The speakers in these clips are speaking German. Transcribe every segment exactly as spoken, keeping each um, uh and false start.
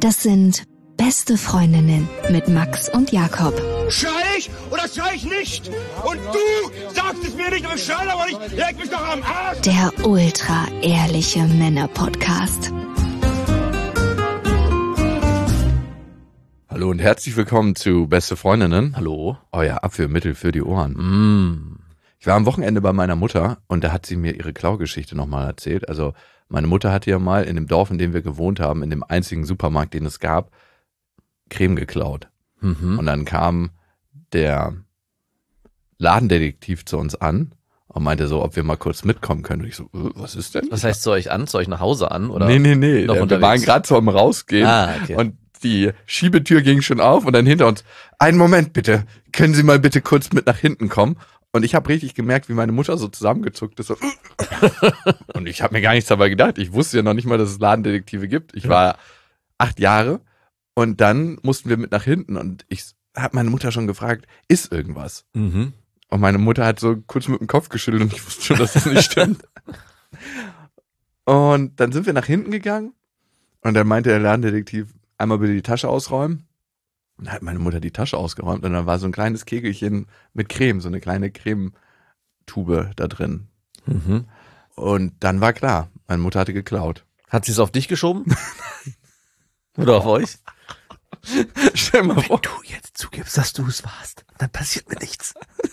Das sind Beste Freundinnen mit Max und Jakob. Schrei ich oder schrei ich nicht? Und du sagst es mir nicht, aber ich schrei aber nicht. Leg mich doch am Arsch. Der ultra-ehrliche Männer-Podcast. Hallo und herzlich willkommen zu Beste Freundinnen. Hallo. Euer Abführmittel für die Ohren. Mm. Ich war am Wochenende bei meiner Mutter und da hat sie mir ihre Klaugeschichte nochmal erzählt. Also meine Mutter hatte ja mal in dem Dorf, in dem wir gewohnt haben, in dem einzigen Supermarkt, den es gab, Creme geklaut. Mhm. Und dann kam der Ladendetektiv zu uns an und meinte so, ob wir mal kurz mitkommen können. Und ich so, äh, was ist denn? Was heißt zu euch an? Zu euch nach Hause an? Oder nee, nee, nee. noch Der, wir unterwegs? waren gerade so am Rausgehen Ah, okay. und die Schiebetür ging schon auf und dann hinter uns, einen Moment bitte, können Sie mal bitte kurz mit nach hinten kommen? Und ich habe richtig gemerkt, wie meine Mutter so zusammengezuckt ist. So. Und ich habe mir gar nichts dabei gedacht. Ich wusste ja noch nicht mal, dass es Ladendetektive gibt. Ich war acht Jahre und dann mussten wir mit nach hinten und ich habe meine Mutter schon gefragt, ist irgendwas? Mhm. Und meine Mutter hat so kurz mit dem Kopf geschüttelt und ich wusste schon, dass das nicht stimmt. Und dann sind wir nach hinten gegangen und dann meinte der Ladendetektiv, einmal bitte die Tasche ausräumen. Und dann hat meine Mutter die Tasche ausgeräumt und dann war so ein kleines Kegelchen mit Creme, so eine kleine Cremetube da drin. Mhm. Und dann war klar, meine Mutter hatte geklaut. Hat sie es auf dich geschoben? Oder auf euch? Stell mal vor. Du jetzt zugibst, dass du es warst, dann passiert mir nichts.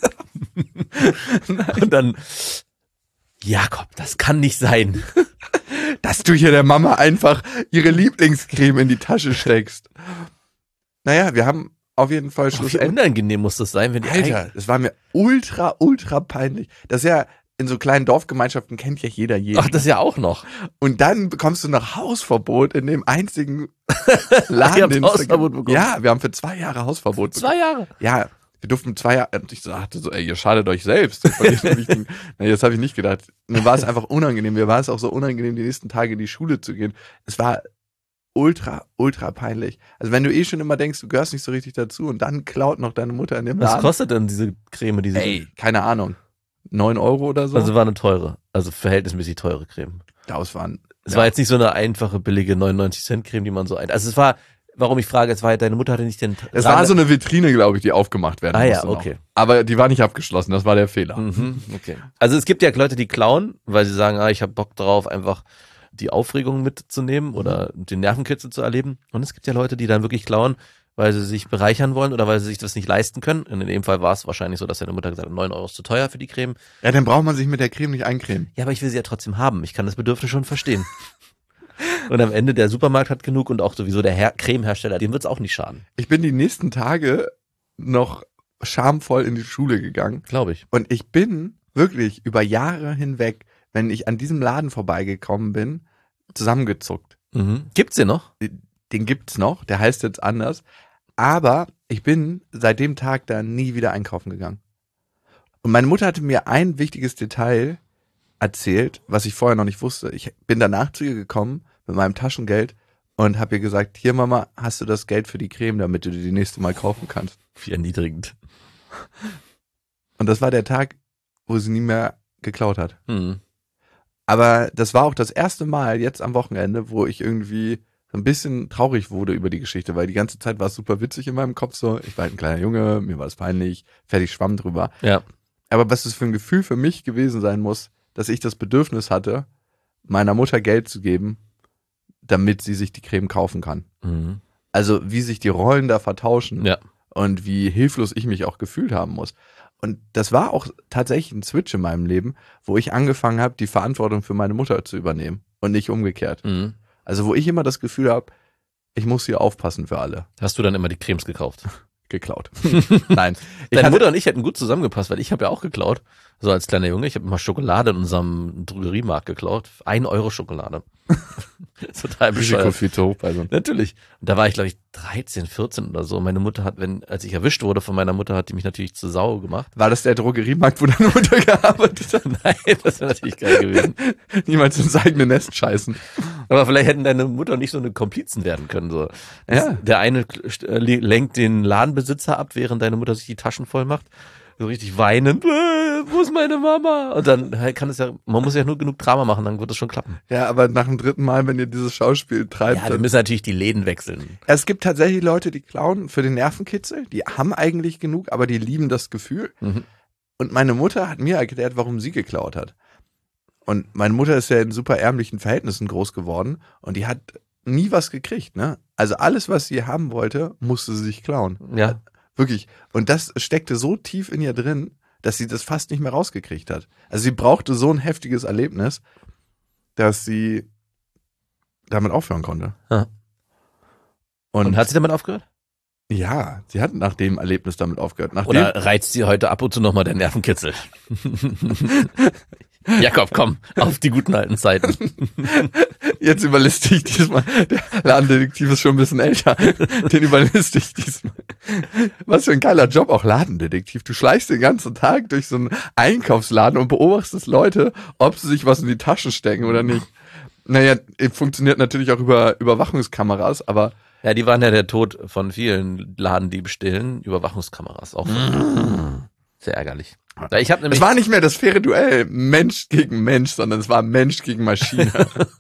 Und dann, Jakob, das kann nicht sein. Dass du hier der Mama einfach ihre Lieblingscreme in die Tasche steckst. Naja, wir haben auf jeden Fall Wie schlussendlich... unangenehm muss das sein, wenn die Alter, das war mir ultra, ultra peinlich. Das ist ja, in so kleinen Dorfgemeinschaften kennt ja jeder jeden. Ach, das ja auch noch. Und dann bekommst du noch Hausverbot in dem einzigen Laden. Ihr habt den es da Hausverbot gibt. bekommen? Ja, wir haben für zwei Jahre Hausverbot bekommen. Zwei Jahre. Ja, wir durften zwei Jahre, und ich sagte so, ey, ihr schadet euch selbst. Das, nee, das habe ich nicht gedacht. Mir war es einfach unangenehm. Mir war es auch so unangenehm, die nächsten Tage in die Schule zu gehen. Es war ultra, ultra peinlich. Also wenn du eh schon immer denkst, du gehörst nicht so richtig dazu und dann klaut noch deine Mutter in dem Was Laden. kostet denn diese Creme? Diese Ey, keine Ahnung. Neun Euro oder so? Also war eine teure, also verhältnismäßig teure Creme. Das waren, Es ja. war jetzt nicht so eine einfache, billige neunundneunzig Cent Creme, die man so ein... Also es war, warum ich frage, es war, deine Mutter hatte nicht den... Es war so eine Vitrine, glaube ich, die aufgemacht werden Ah ja, musste noch. okay. Aber die war nicht abgeschlossen, das war der Fehler. Mhm, okay. Also es gibt ja Leute, die klauen, weil sie sagen, ah, ich habe Bock drauf, einfach die Aufregung mitzunehmen oder den Nervenkitzel zu erleben. Und es gibt ja Leute, die dann wirklich klauen, weil sie sich bereichern wollen oder weil sie sich das nicht leisten können. Und in dem Fall war es wahrscheinlich so, dass deine Mutter gesagt hat, neun Euro ist zu teuer für die Creme. Ja, dann braucht man sich mit der Creme nicht eincremen. Ja, aber ich will sie ja trotzdem haben. Ich kann das Bedürfnis schon verstehen. Und am Ende, der Supermarkt hat genug und auch sowieso der Her- Cremehersteller, dem wird's auch nicht schaden. Ich bin die nächsten Tage noch schamvoll in die Schule gegangen. Glaube ich. Und ich bin wirklich über Jahre hinweg, wenn ich an diesem Laden vorbeigekommen bin, zusammengezuckt. Mhm. Gibt's den noch? Den gibt's noch, der heißt jetzt anders. Aber ich bin seit dem Tag da nie wieder einkaufen gegangen. Und meine Mutter hatte mir ein wichtiges Detail erzählt, was ich vorher noch nicht wusste. Ich bin danach zu ihr gekommen mit meinem Taschengeld und habe ihr gesagt, hier Mama, hast du das Geld für die Creme, damit du die, die nächste Mal kaufen kannst. Wie erniedrigend. Und das war der Tag, wo sie nie mehr geklaut hat. Mhm. Aber das war auch das erste Mal jetzt am Wochenende, wo ich irgendwie so ein bisschen traurig wurde über die Geschichte, weil die ganze Zeit war es super witzig in meinem Kopf so. Ich war halt ein kleiner Junge, mir war es peinlich, fertig schwamm drüber. Ja. Aber was das für ein Gefühl für mich gewesen sein muss, dass ich das Bedürfnis hatte, meiner Mutter Geld zu geben, damit sie sich die Creme kaufen kann. Mhm. Also wie sich die Rollen da vertauschen Ja. und wie hilflos ich mich auch gefühlt haben muss. Und das war auch tatsächlich ein Switch in meinem Leben, wo ich angefangen habe, die Verantwortung für meine Mutter zu übernehmen und nicht umgekehrt. Mhm. Also wo ich immer das Gefühl habe, ich muss hier aufpassen für alle. Hast du dann immer die Cremes gekauft? Geklaut. Nein. Ich Deine hatte, Mutter und ich hätten gut zusammengepasst, weil ich habe ja auch geklaut. So als kleiner Junge. Ich habe immer Schokolade in unserem Drogeriemarkt geklaut. Ein Euro Schokolade. Total Risiko bescheuert. viel zu hoch bei so. Natürlich. Und da war ich, glaube ich, dreizehn, vierzehn oder so. Meine Mutter hat, wenn, als ich erwischt wurde von meiner Mutter, hat die mich natürlich zur Sau gemacht. War das der Drogeriemarkt, wo deine Mutter gearbeitet hat? Nein, das wäre natürlich geil gewesen. Niemals ins eigene Nest scheißen. Aber vielleicht hätten deine Mutter und nicht so eine Komplizen werden können. So. Das, Ja. Der eine äh, lenkt den Ladenbesitzer ab, während deine Mutter sich die Taschen voll macht. so richtig weinend, äh, wo ist meine Mama? Und dann kann es ja, man muss ja nur genug Drama machen, dann wird es schon klappen. Ja, aber nach dem dritten Mal, wenn ihr dieses Schauspiel treibt. Ja, wir müssen natürlich die Läden wechseln. Es gibt tatsächlich Leute, die klauen für den Nervenkitzel. Die haben eigentlich genug, aber die lieben das Gefühl. Mhm. Und meine Mutter hat mir erklärt, warum sie geklaut hat. Und meine Mutter ist ja in super ärmlichen Verhältnissen groß geworden und die hat nie was gekriegt, ne? Also alles, was sie haben wollte, musste sie sich klauen. Ja. Wirklich. Und das steckte so tief in ihr drin, dass sie das fast nicht mehr rausgekriegt hat. Also sie brauchte so ein heftiges Erlebnis, dass sie damit aufhören konnte. Ja. Und, Und hat sie damit aufgehört? ja, sie hat nach dem Erlebnis damit aufgehört. Nach Oder dem, reizt sie heute ab und zu nochmal der Nervenkitzel? Jakob, komm, auf die guten alten Zeiten. jetzt überliste ich diesmal. Der Ladendetektiv ist schon ein bisschen älter. Den überliste ich diesmal. Was für ein geiler Job, auch Ladendetektiv. Du schleichst den ganzen Tag durch so einen Einkaufsladen und beobachtest Leute, ob sie sich was in die Taschen stecken oder nicht. Naja, funktioniert natürlich auch über Überwachungskameras, aber Ja, die waren ja der Tod von vielen Ladendiebstählen, Überwachungskameras auch. Sehr ärgerlich. Ich hab nämlich es war nicht mehr das faire Duell Mensch gegen Mensch, sondern es war Mensch gegen Maschine.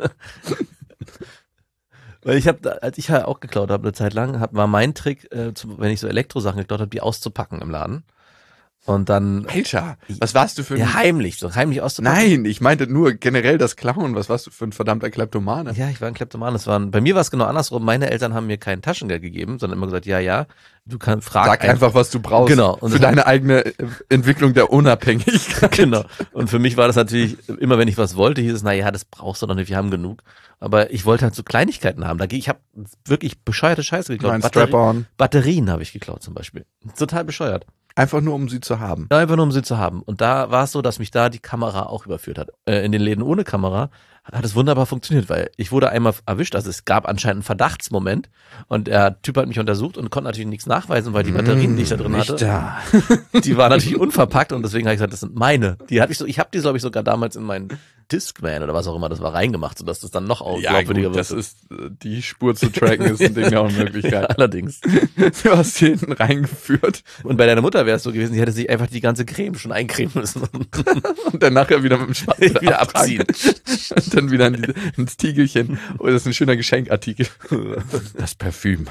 Weil ich habe, als ich halt auch geklaut habe eine Zeit lang, hab, war mein Trick, äh, zu, wenn ich so Elektrosachen geklaut habe, die auszupacken im Laden. Und dann Alter, was warst du für ein... ja, heimlich, so heimlich auszupacken. Nein, ich meinte nur generell das Klauen. Was warst du für ein verdammter Kleptomane? Ja, ich war ein Kleptoman. Das waren, bei mir war es genau andersrum. Meine Eltern haben mir kein Taschengeld gegeben, sondern immer gesagt, ja, ja, du kannst fragen. Sag einfach, was du brauchst. Genau. Und für deine eigene Entwicklung der Unabhängigkeit. Genau. Und für mich war das natürlich, immer wenn ich was wollte, hieß es, na ja, das brauchst du doch nicht, wir haben genug. Aber ich wollte halt so Kleinigkeiten haben. Da gehe ich habe wirklich bescheuerte Scheiße geklaut. Mein Batteri- Strap-on. Batterien habe ich geklaut zum Beispiel. Total bescheuert. Einfach nur, um sie zu haben. Ja, einfach nur, um sie zu haben. Und da war es so, dass mich da die Kamera auch überführt hat. Äh, in den Läden ohne Kamera hat es wunderbar funktioniert, weil ich wurde einmal erwischt. Also es gab anscheinend einen Verdachtsmoment und der Typ hat mich untersucht und konnte natürlich nichts nachweisen, weil die Batterien, die ich da drin hatte, Da. die waren natürlich unverpackt und deswegen habe ich gesagt, das sind meine. Die hatte ich so, ich habe die, glaube ich, sogar damals in meinen Discman oder was auch immer das war reingemacht, sodass das dann noch Ja, glaubwürdiger gut, wird. das ist, äh, die Spur zu tracken ist ein Ding der Unmöglichkeit. Allerdings. Du hast die hinten reingeführt Und bei deiner Mutter wäre es so gewesen, die hätte sich einfach die ganze Creme schon eincremen müssen. und dann nachher wieder mit dem Schwanz Wieder abziehen. Und dann wieder in die, ins Tiegelchen. Oh, das ist ein schöner Geschenkartikel. Das Parfüm.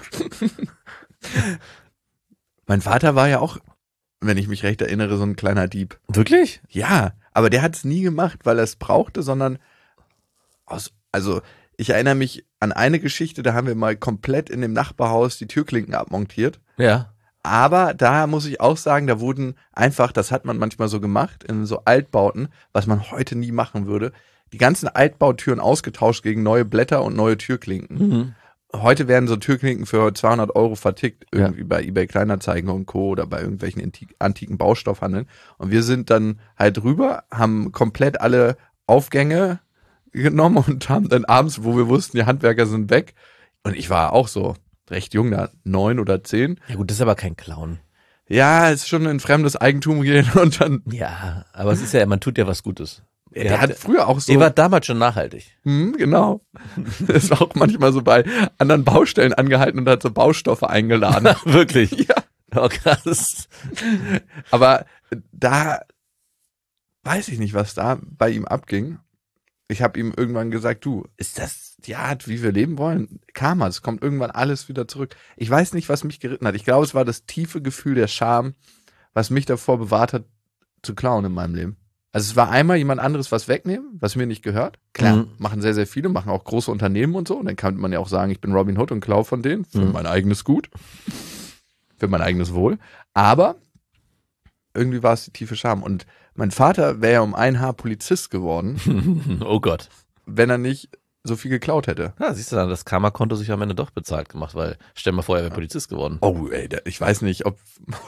Mein Vater war ja auch, wenn ich mich recht erinnere, so ein kleiner Dieb. Wirklich? Ja, aber der hat es nie gemacht, weil er es brauchte, sondern aus, also ich erinnere mich an eine Geschichte, da haben wir mal komplett in dem Nachbarhaus die Türklinken abmontiert. Ja. Aber da muss ich auch sagen, da wurden einfach, das hat man manchmal so gemacht, in so Altbauten, was man heute nie machen würde, die ganzen Altbautüren ausgetauscht gegen neue Blätter und neue Türklinken. Mhm. Heute werden so Türklinken für zweihundert Euro vertickt, irgendwie ja. bei eBay Kleinanzeigen und Co. oder bei irgendwelchen antik- antiken Baustoffhandeln. Und wir sind dann halt rüber, haben komplett alle Aufgänge genommen und haben dann abends, wo wir wussten, die Handwerker sind weg. Und ich war auch so recht jung, da neun oder zehn. Ja gut, das ist aber kein Clown. Ja, es ist schon in fremdes Eigentum gehen und dann. Ja, aber es ist ja, man tut ja was Gutes. Der, der hat, hat früher auch so. Der war damals schon nachhaltig. Hm, genau. Das war auch manchmal so bei anderen Baustellen angehalten und hat so Baustoffe eingeladen. Wirklich? Ja. Oh, krass. Aber da weiß ich nicht, was da bei ihm abging. Ich habe ihm irgendwann gesagt, du, ist das die Art, wie wir leben wollen? Karma, es kommt irgendwann alles wieder zurück. Ich weiß nicht, was mich geritten hat. Ich glaube, es war das tiefe Gefühl der Scham, was mich davor bewahrt hat, zu klauen in meinem Leben. Also es war einmal jemand anderes was wegnehmen, was mir nicht gehört. Klar, mhm. machen sehr, sehr viele, machen auch große Unternehmen und so. Und dann kann man ja auch sagen, ich bin Robin Hood und klaue von denen für mhm. mein eigenes Gut, für mein eigenes Wohl. Aber irgendwie war es die tiefe Scham. Und mein Vater wäre ja um ein Haar Polizist geworden. Oh Gott. Wenn er nicht so viel geklaut hätte. Ja, siehst du dann, das Karma-Konto sich am Ende doch bezahlt gemacht, weil stell mal vor, er wäre Polizist geworden. Oh, ey, ich weiß nicht, ob...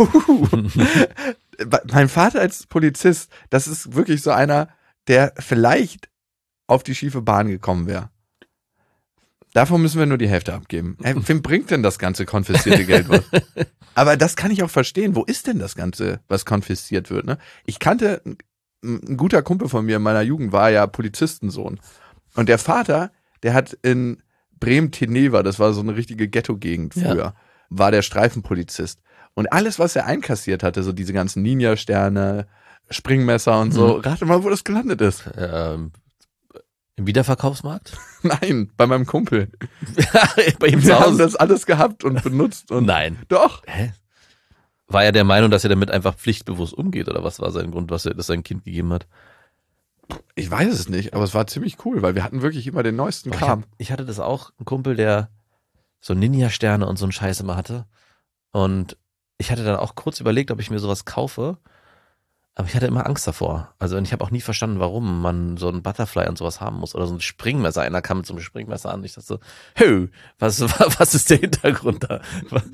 Mein Vater als Polizist, das ist wirklich so einer, der vielleicht auf die schiefe Bahn gekommen wäre. Davon müssen wir nur die Hälfte abgeben. Hey, wem bringt denn das ganze konfiszierte Geld was? Aber das kann ich auch verstehen. Wo ist denn das Ganze, was konfisziert wird? Ne? Ich kannte, ein guter Kumpel von mir in meiner Jugend war ja Polizistensohn. Und der Vater, der hat in Bremen-Teneva, das war so eine richtige Ghetto-Gegend früher, ja. war der Streifenpolizist. Und alles, was er einkassiert hatte, so diese ganzen Ninja-Sterne, Springmesser und so, Mhm. rate mal, wo das gelandet ist. Ähm, Im Wiederverkaufsmarkt? Nein, bei meinem Kumpel. Bei ihm zu Wir haben Hause? das alles gehabt und benutzt. Und Nein. Doch. Hä? War er der Meinung, dass er damit einfach pflichtbewusst umgeht? Oder was war sein Grund, was er das sein Kind gegeben hat? Ich weiß es nicht, aber es war ziemlich cool, weil wir hatten wirklich immer den neuesten Ich, Kram. hab, ich hatte das auch, ein Kumpel, der so Ninja-Sterne und so einen Scheiß immer hatte. Und ich hatte dann auch kurz überlegt, ob ich mir sowas kaufe. Aber ich hatte immer Angst davor. Also und ich habe auch nie verstanden, warum man so ein Butterfly und sowas haben muss. Oder so ein Springmesser. Einer kam mit so einem Springmesser an. Ich dachte so, hö, was, was ist der Hintergrund da?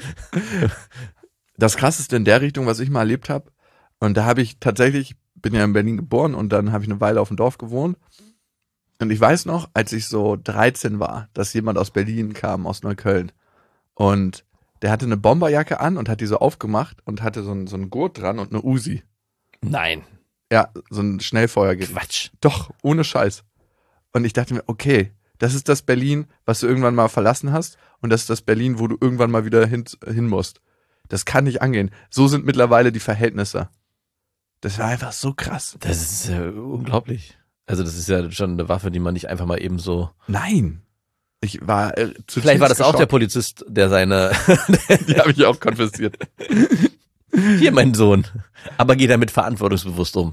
Das Krasseste in der Richtung, was ich mal erlebt habe, und da habe ich tatsächlich, bin ja in Berlin geboren und dann habe ich eine Weile auf dem Dorf gewohnt. Und ich weiß noch, als ich so dreizehn war, dass jemand aus Berlin kam, aus Neukölln. Und der hatte eine Bomberjacke an und hat die so aufgemacht und hatte so einen, so einen Gurt dran und eine Uzi. Nein, Ja, so ein Schnellfeuergerät. Quatsch. Doch, ohne Scheiß. Und ich dachte mir, okay, das ist das Berlin, was du irgendwann mal verlassen hast und das ist das Berlin, wo du irgendwann mal wieder hin, hin musst. Das kann nicht angehen. So sind mittlerweile die Verhältnisse. Das war einfach so krass. Das ist äh, unglaublich. Also das ist ja schon eine Waffe, die man nicht einfach mal eben so... Nein. Ich war äh, zutiefst Vielleicht war das auch der geschockt. Polizist, der seine... Die habe ich auch konfisziert. Hier, mein Sohn. Aber geht damit verantwortungsbewusst um.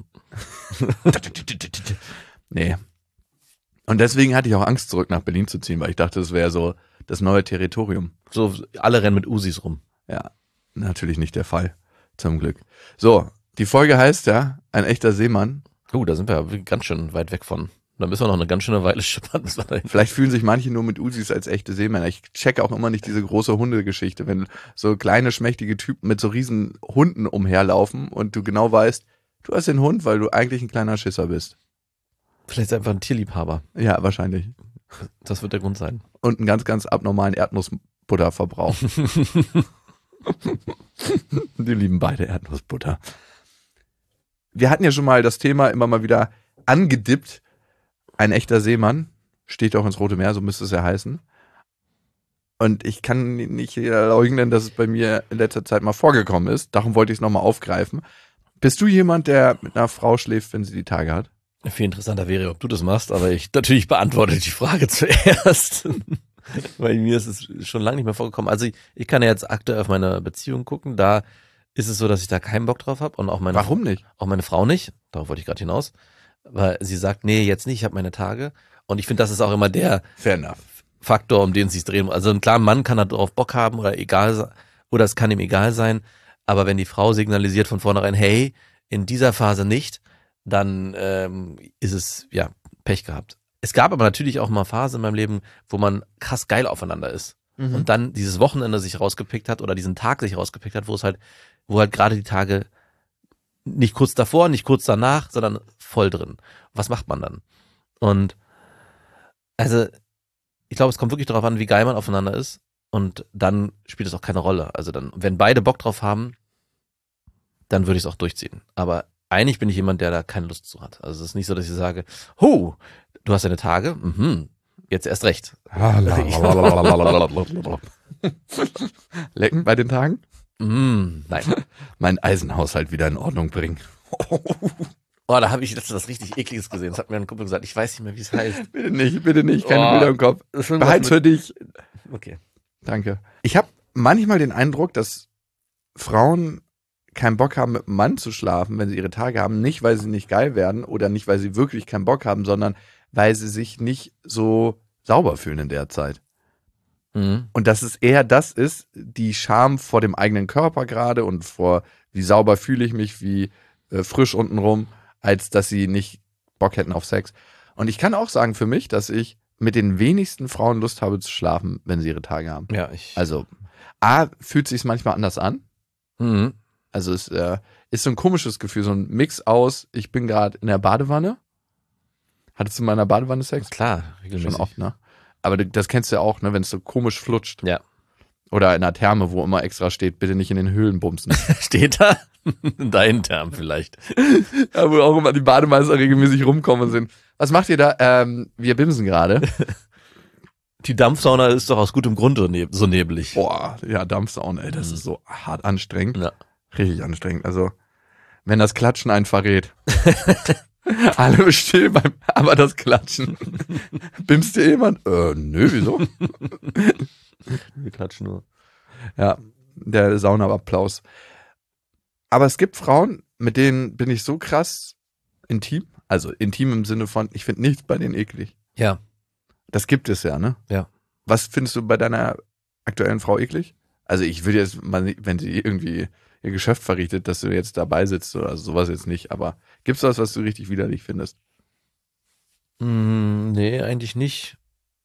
Nee. Und deswegen hatte ich auch Angst, zurück nach Berlin zu ziehen, weil ich dachte, das wäre so das neue Territorium. So, alle rennen mit Usis rum. Ja, natürlich nicht der Fall. Zum Glück. So, die Folge heißt ja, ein echter Seemann. Oh, da sind wir ja ganz schön weit weg von. Da müssen wir noch eine ganz schöne Weile schippern. bis wir dahin- Vielleicht fühlen sich manche nur mit Usis als echte Seemänner. Ich checke auch immer nicht diese große Hundegeschichte, wenn so kleine, schmächtige Typen mit so riesen Hunden umherlaufen und du genau weißt, du hast den Hund, weil du eigentlich ein kleiner Schisser bist. Vielleicht ist er einfach ein Tierliebhaber. Ja, wahrscheinlich. Das wird der Grund sein. Und einen ganz, ganz abnormalen Erdnussbutterverbrauch. Die lieben beide Erdnussbutter. Wir hatten ja schon mal das Thema immer mal wieder angedippt. Ein echter Seemann steht auch ins Rote Meer, so müsste es ja heißen. Und ich kann nicht leugnen, dass es bei mir in letzter Zeit mal vorgekommen ist. Darum wollte ich es nochmal aufgreifen. Bist du jemand, der mit einer Frau schläft, wenn sie die Tage hat? Viel interessanter wäre, ob du das machst, aber ich natürlich beantworte die Frage zuerst. Weil mir ist es schon lange nicht mehr vorgekommen. Also ich, ich kann ja jetzt aktuell auf meine Beziehung gucken. Da ist es so, dass ich da keinen Bock drauf habe. Und auch meine, Warum nicht? auch meine Frau nicht. Darauf wollte ich gerade hinaus. Weil sie sagt, nee, jetzt nicht, ich habe meine Tage. Und ich finde, das ist auch immer der Fair enough. Faktor, um den es sich drehen muss. Also ein klarer Mann kann da drauf Bock haben oder egal se- oder es kann ihm egal sein. Aber wenn die Frau signalisiert von vornherein, hey, in dieser Phase nicht, dann ähm, ist es, ja, Pech gehabt. Es gab aber natürlich auch mal Phasen in meinem Leben, wo man krass geil aufeinander ist. Mhm. Und dann dieses Wochenende sich rausgepickt hat oder diesen Tag sich rausgepickt hat, wo es halt, wo halt gerade die Tage nicht kurz davor, nicht kurz danach, sondern voll drin. Was macht man dann? Und also, ich glaube, es kommt wirklich darauf an, wie geil man aufeinander ist. Und dann spielt es auch keine Rolle. Also dann, wenn beide Bock drauf haben, dann würde ich es auch durchziehen. Aber eigentlich bin ich jemand, der da keine Lust zu hat. Also es ist nicht so, dass ich sage, hu, du hast deine Tage, mhm, jetzt erst recht. Lecken bei den Tagen? Mm, nein. Meinen Eisenhaushalt wieder in Ordnung bringen. Oh, da habe ich letztens was richtig Ekliges gesehen. Das hat mir ein Kumpel gesagt. Ich weiß nicht mehr, wie es heißt. Bitte nicht, bitte nicht, keine Oh, Bilder im Kopf. Das ist irgendwas Behalt's für dich. mit- Okay. Danke. Ich habe manchmal den Eindruck, dass Frauen keinen Bock haben, mit einem Mann zu schlafen, wenn sie ihre Tage haben. Nicht, weil sie nicht geil werden oder nicht, weil sie wirklich keinen Bock haben, sondern weil sie sich nicht so sauber fühlen in der Zeit. Mhm. Und dass es eher das ist, die Scham vor dem eigenen Körper gerade und vor, wie sauber fühle ich mich, wie äh, frisch untenrum, als dass sie nicht Bock hätten auf Sex. Und ich kann auch sagen für mich, dass ich mit den wenigsten Frauen Lust habe zu schlafen, wenn sie ihre Tage haben. Ja, ich. Also, A, fühlt sich manchmal anders an. Mhm. Also es äh, ist so ein komisches Gefühl, so ein Mix aus, ich bin gerade in der Badewanne. Hattest du mal in der Badewanne Sex? Klar, regelmäßig. Schon oft, ne? Aber du- das kennst du ja auch, ne, wenn es so komisch flutscht. Ja. Oder in einer Therme, wo immer extra steht, bitte nicht in den Höhlen bumsen. Steht da? Dein Term vielleicht. Ja, wo auch immer die Bademeister regelmäßig rumkommen und sind, was macht ihr da? Ähm, wir bimsen gerade. Die Dampfsauna ist doch aus gutem Grund so, neb- so nebelig. Boah, ja, Dampfsauna, ey, das Mhm. ist so hart anstrengend. Ja. Richtig anstrengend. Also, wenn das Klatschen einen verrät. Alle still beim, aber das Klatschen. Bimst dir jemand? Äh, nö, wieso? Wir klatschen nur. Ja, der Saunaapplaus. Aber es gibt Frauen, mit denen bin ich so krass intim. Also intim im Sinne von, ich finde nichts bei denen eklig. Ja. Das gibt es ja, ne? Ja. Was findest du bei deiner aktuellen Frau eklig? Also ich würde jetzt mal, nicht, wenn sie irgendwie ihr Geschäft verrichtet, dass du jetzt dabei sitzt oder sowas jetzt nicht. Aber gibt's was, was du richtig widerlich findest? Mm, nee, eigentlich nicht.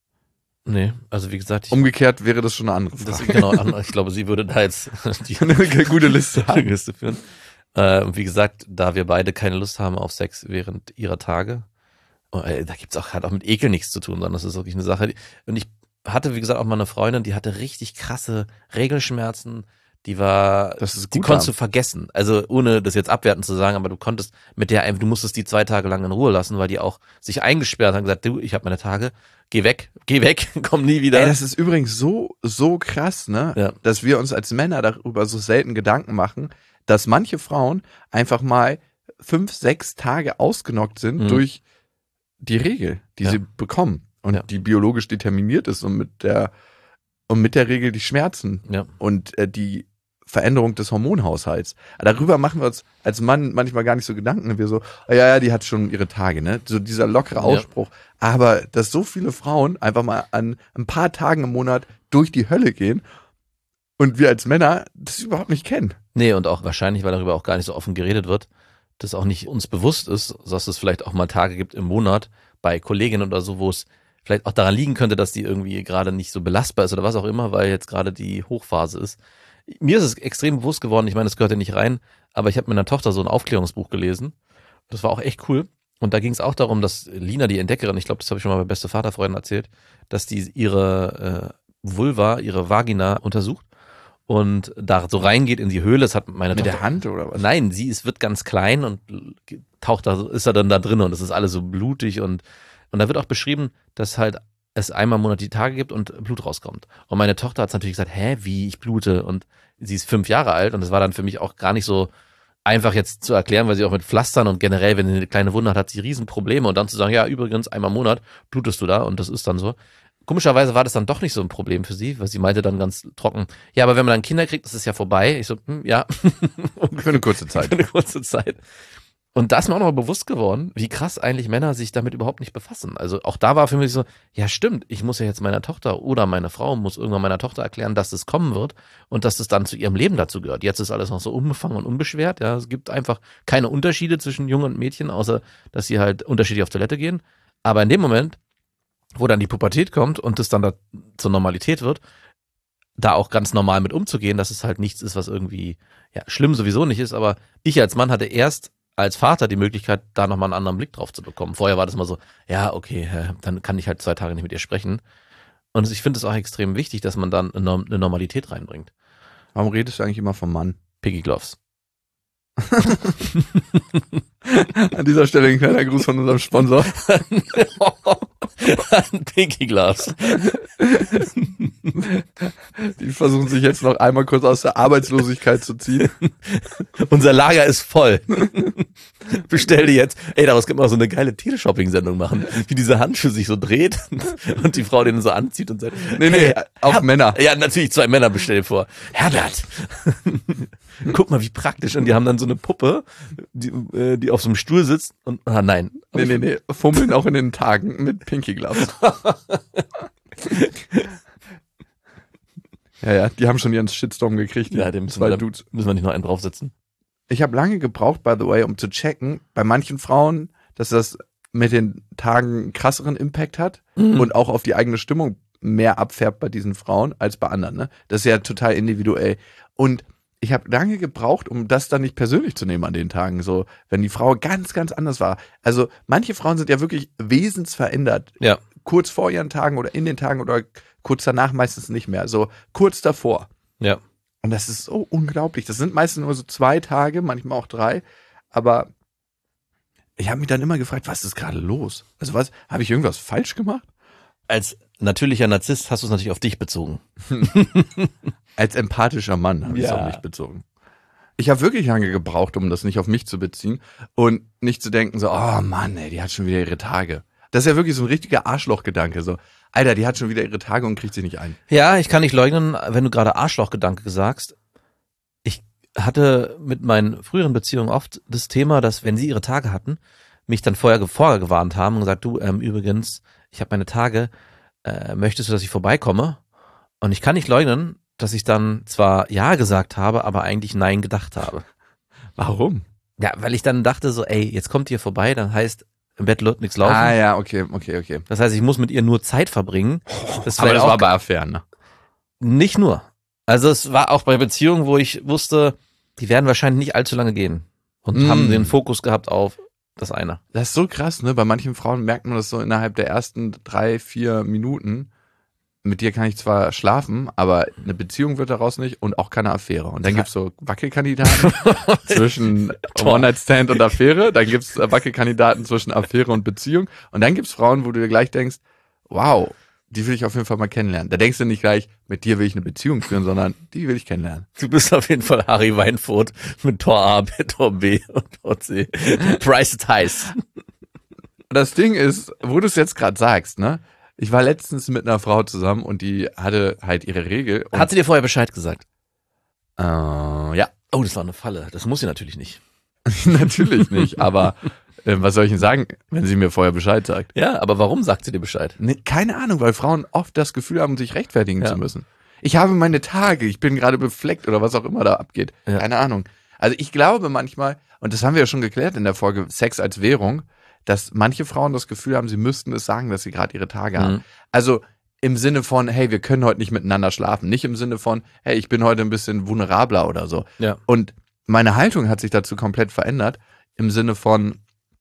Nee, also wie gesagt, ich, Umgekehrt wäre das schon eine andere das, Frage. genau, ich glaube, sie würde da jetzt die Eine gute Liste haben. Liste führen. Äh, und wie gesagt, da wir beide keine Lust haben auf Sex während ihrer Tage, äh, da gibt's auch, hat auch mit Ekel nichts zu tun, sondern das ist wirklich eine Sache. Die, und ich hatte, wie gesagt, auch mal eine Freundin, die hatte richtig krasse Regelschmerzen. Die war, Das ist die gut konntest haben. du vergessen. Also ohne das jetzt abwertend zu sagen, aber du konntest mit der einfach, du musstest die zwei Tage lang in Ruhe lassen, weil die auch sich eingesperrt haben und gesagt, du, ich habe meine Tage, geh weg, geh weg, komm nie wieder. Ey, das ist übrigens so, so krass, ne? Ja. Dass wir uns als Männer darüber so selten Gedanken machen, dass manche Frauen einfach mal fünf, sechs Tage ausgenockt sind Mhm. durch die Regel, die Ja. sie bekommen und Ja. die biologisch determiniert ist und mit der und mit der Regel die Schmerzen Ja. und äh, die Veränderung des Hormonhaushalts. Darüber machen wir uns als Mann manchmal gar nicht so Gedanken. Wir so, ja, ja, die hat schon ihre Tage, ne? So dieser lockere Ausspruch. Aber dass so viele Frauen einfach mal an ein paar Tagen im Monat durch die Hölle gehen und wir als Männer das überhaupt nicht kennen. Nee, und auch wahrscheinlich, weil darüber auch gar nicht so offen geredet wird, dass auch nicht uns bewusst ist, dass es vielleicht auch mal Tage gibt im Monat bei Kolleginnen oder so, wo es vielleicht auch daran liegen könnte, dass die irgendwie gerade nicht so belastbar ist oder was auch immer, weil jetzt gerade die Hochphase ist. Mir ist es extrem bewusst geworden, ich meine, das gehört ja nicht rein, aber ich habe mit meiner Tochter so ein Aufklärungsbuch gelesen. Das war auch echt cool. Und da ging es auch darum, dass Lina, die Entdeckerin, ich glaube, das habe ich schon mal bei Beste Vaterfreunden erzählt, dass die ihre äh, Vulva, ihre Vagina untersucht und da so reingeht in die Höhle. Das hat meine Mit Tochter. der Hand oder was? Nein, sie ist, wird ganz klein und taucht da, ist er dann da drin und es ist alles so blutig und, und da wird auch beschrieben, dass halt es einmal im Monat die Tage gibt und Blut rauskommt. Und meine Tochter hat natürlich gesagt, hä, wie, ich blute? Und sie ist fünf Jahre alt und das war dann für mich auch gar nicht so einfach jetzt zu erklären, weil sie auch mit Pflastern und generell, wenn sie eine kleine Wunde hat, hat sie Riesenprobleme und dann zu sagen, ja, übrigens, einmal im Monat blutest du da und das ist dann so. Komischerweise war das dann doch nicht so ein Problem für sie, weil sie meinte dann ganz trocken, ja, aber wenn man dann Kinder kriegt, ist es ja vorbei. Ich so, hm, ja. Für eine kurze Zeit. Für eine kurze Zeit. Und da ist mir auch noch mal bewusst geworden, wie krass eigentlich Männer sich damit überhaupt nicht befassen. Also auch da war für mich so, ja stimmt, ich muss ja jetzt meiner Tochter oder meine Frau muss irgendwann meiner Tochter erklären, dass es kommen wird und dass es dann zu ihrem Leben dazu gehört. Jetzt ist alles noch so unbefangen und unbeschwert. Ja, es gibt einfach keine Unterschiede zwischen Jungen und Mädchen, außer dass sie halt unterschiedlich auf Toilette gehen. Aber in dem Moment, wo dann die Pubertät kommt und das dann da zur Normalität wird, da auch ganz normal mit umzugehen, dass es halt nichts ist, was irgendwie ja schlimm sowieso nicht ist. Aber ich als Mann hatte erst als Vater die Möglichkeit, da nochmal einen anderen Blick drauf zu bekommen. Vorher war das mal so, ja, okay, dann kann ich halt zwei Tage nicht mit ihr sprechen. Und ich finde es auch extrem wichtig, dass man dann eine Normalität reinbringt. Warum redest du eigentlich immer vom Mann? Piggy Gloves. An dieser Stelle ein kleiner Gruß von unserem Sponsor. Piggy Gloves. Die versuchen sich jetzt noch einmal kurz aus der Arbeitslosigkeit zu ziehen. Unser Lager ist voll. Bestell dir jetzt. Ey, daraus könnte man auch so eine geile Teleshopping-Sendung machen, wie diese Handschuh sich so dreht und die Frau den so anzieht und sagt, Nee, nee, hey, auf Her- Männer. Ja, natürlich zwei Männer bestell vor. Herbert, guck mal, wie praktisch. Und die haben dann so eine Puppe, die, äh, die auf so einem Stuhl sitzt und, ah nein. Nee, nee, nee. Fummeln auch in den Tagen mit Pinky Gloves. Ja, ja, die haben schon ihren Shitstorm gekriegt. Die Ja, dem müssen zwei wir, Dudes. müssen wir nicht noch einen draufsetzen. Ich habe lange gebraucht, by the way, um zu checken, bei manchen Frauen, dass das mit den Tagen einen krasseren Impact hat Mhm. und auch auf die eigene Stimmung mehr abfärbt bei diesen Frauen als bei anderen. Ne? Das ist ja total individuell. Und ich habe lange gebraucht, um das dann nicht persönlich zu nehmen an den Tagen, so wenn die Frau ganz, ganz anders war. Also manche Frauen sind ja wirklich wesensverändert. Ja. Kurz vor ihren Tagen oder in den Tagen oder kurz danach meistens nicht mehr. So kurz davor. Ja. Und das ist so unglaublich. Das sind meistens nur so zwei Tage, manchmal auch drei. Aber ich habe mich dann immer gefragt, was ist gerade los? Also was, habe ich irgendwas falsch gemacht? Als natürlicher Narzisst hast du es natürlich auf dich bezogen. Als empathischer Mann habe ich es Ja. auf mich bezogen. Ich habe wirklich lange gebraucht, um das nicht auf mich zu beziehen und nicht zu denken so, oh Mann, ey, die hat schon wieder ihre Tage. Das ist ja wirklich so ein richtiger Arschlochgedanke, so, Alter, die hat schon wieder ihre Tage und kriegt sie nicht ein. Ja, ich kann nicht leugnen, wenn du gerade Arschlochgedanke sagst. Ich hatte mit meinen früheren Beziehungen oft das Thema, dass wenn sie ihre Tage hatten, mich dann vorher, vorher gewarnt haben und gesagt, du, ähm, übrigens, ich habe meine Tage, äh, möchtest du, dass ich vorbeikomme? Und ich kann nicht leugnen, dass ich dann zwar Ja gesagt habe, aber eigentlich Nein gedacht habe. Warum? Ja, weil ich dann dachte so, ey, jetzt kommt ihr vorbei, dann heißt, im Bett wird nichts laufen. Ah ja, okay, okay, okay. Das heißt, ich muss mit ihr nur Zeit verbringen. Das Aber vielleicht das auch war bei Affären, ne? Nicht nur. Also es war auch bei Beziehungen, wo ich wusste, die werden wahrscheinlich nicht allzu lange gehen. Und Mm. haben den Fokus gehabt auf das eine. Das ist so krass, ne? Bei manchen Frauen merkt man das so innerhalb der ersten drei, vier Minuten. Mit dir kann ich zwar schlafen, aber eine Beziehung wird daraus nicht und auch keine Affäre. Und dann gibt's so Wackelkandidaten zwischen One-Night-Stand und Affäre. Dann gibt's Wackelkandidaten zwischen Affäre und Beziehung. Und dann gibt's Frauen, wo du dir gleich denkst, wow, die will ich auf jeden Fall mal kennenlernen. Da denkst du nicht gleich, mit dir will ich eine Beziehung führen, sondern die will ich kennenlernen. Du bist auf jeden Fall Harry Weinfurt mit Tor A, Tor B und Tor C. Price is heiß. Das Ding ist, wo du es jetzt gerade sagst, ne? Ich war letztens mit einer Frau zusammen und die hatte halt ihre Regel. Und, Hat sie dir vorher Bescheid gesagt? äh, ja, Oh, das war eine Falle. Das muss sie natürlich nicht. natürlich nicht. Aber äh, was soll ich denn sagen, wenn sie mir vorher Bescheid sagt? Ja, aber warum sagt sie dir Bescheid? Nee, keine Ahnung, weil Frauen oft das Gefühl haben, sich rechtfertigen Ja. zu müssen. Ich habe meine Tage, ich bin gerade befleckt oder was auch immer da abgeht. Ja. Keine Ahnung. Also ich glaube manchmal, und das haben wir ja schon geklärt in der Folge Sex als Währung, dass manche Frauen das Gefühl haben, sie müssten es sagen, dass sie gerade ihre Tage Mhm. haben. Also im Sinne von, hey, wir können heute nicht miteinander schlafen. Nicht im Sinne von, hey, ich bin heute ein bisschen vulnerabler oder so. Ja. Und meine Haltung hat sich dazu komplett verändert, im Sinne von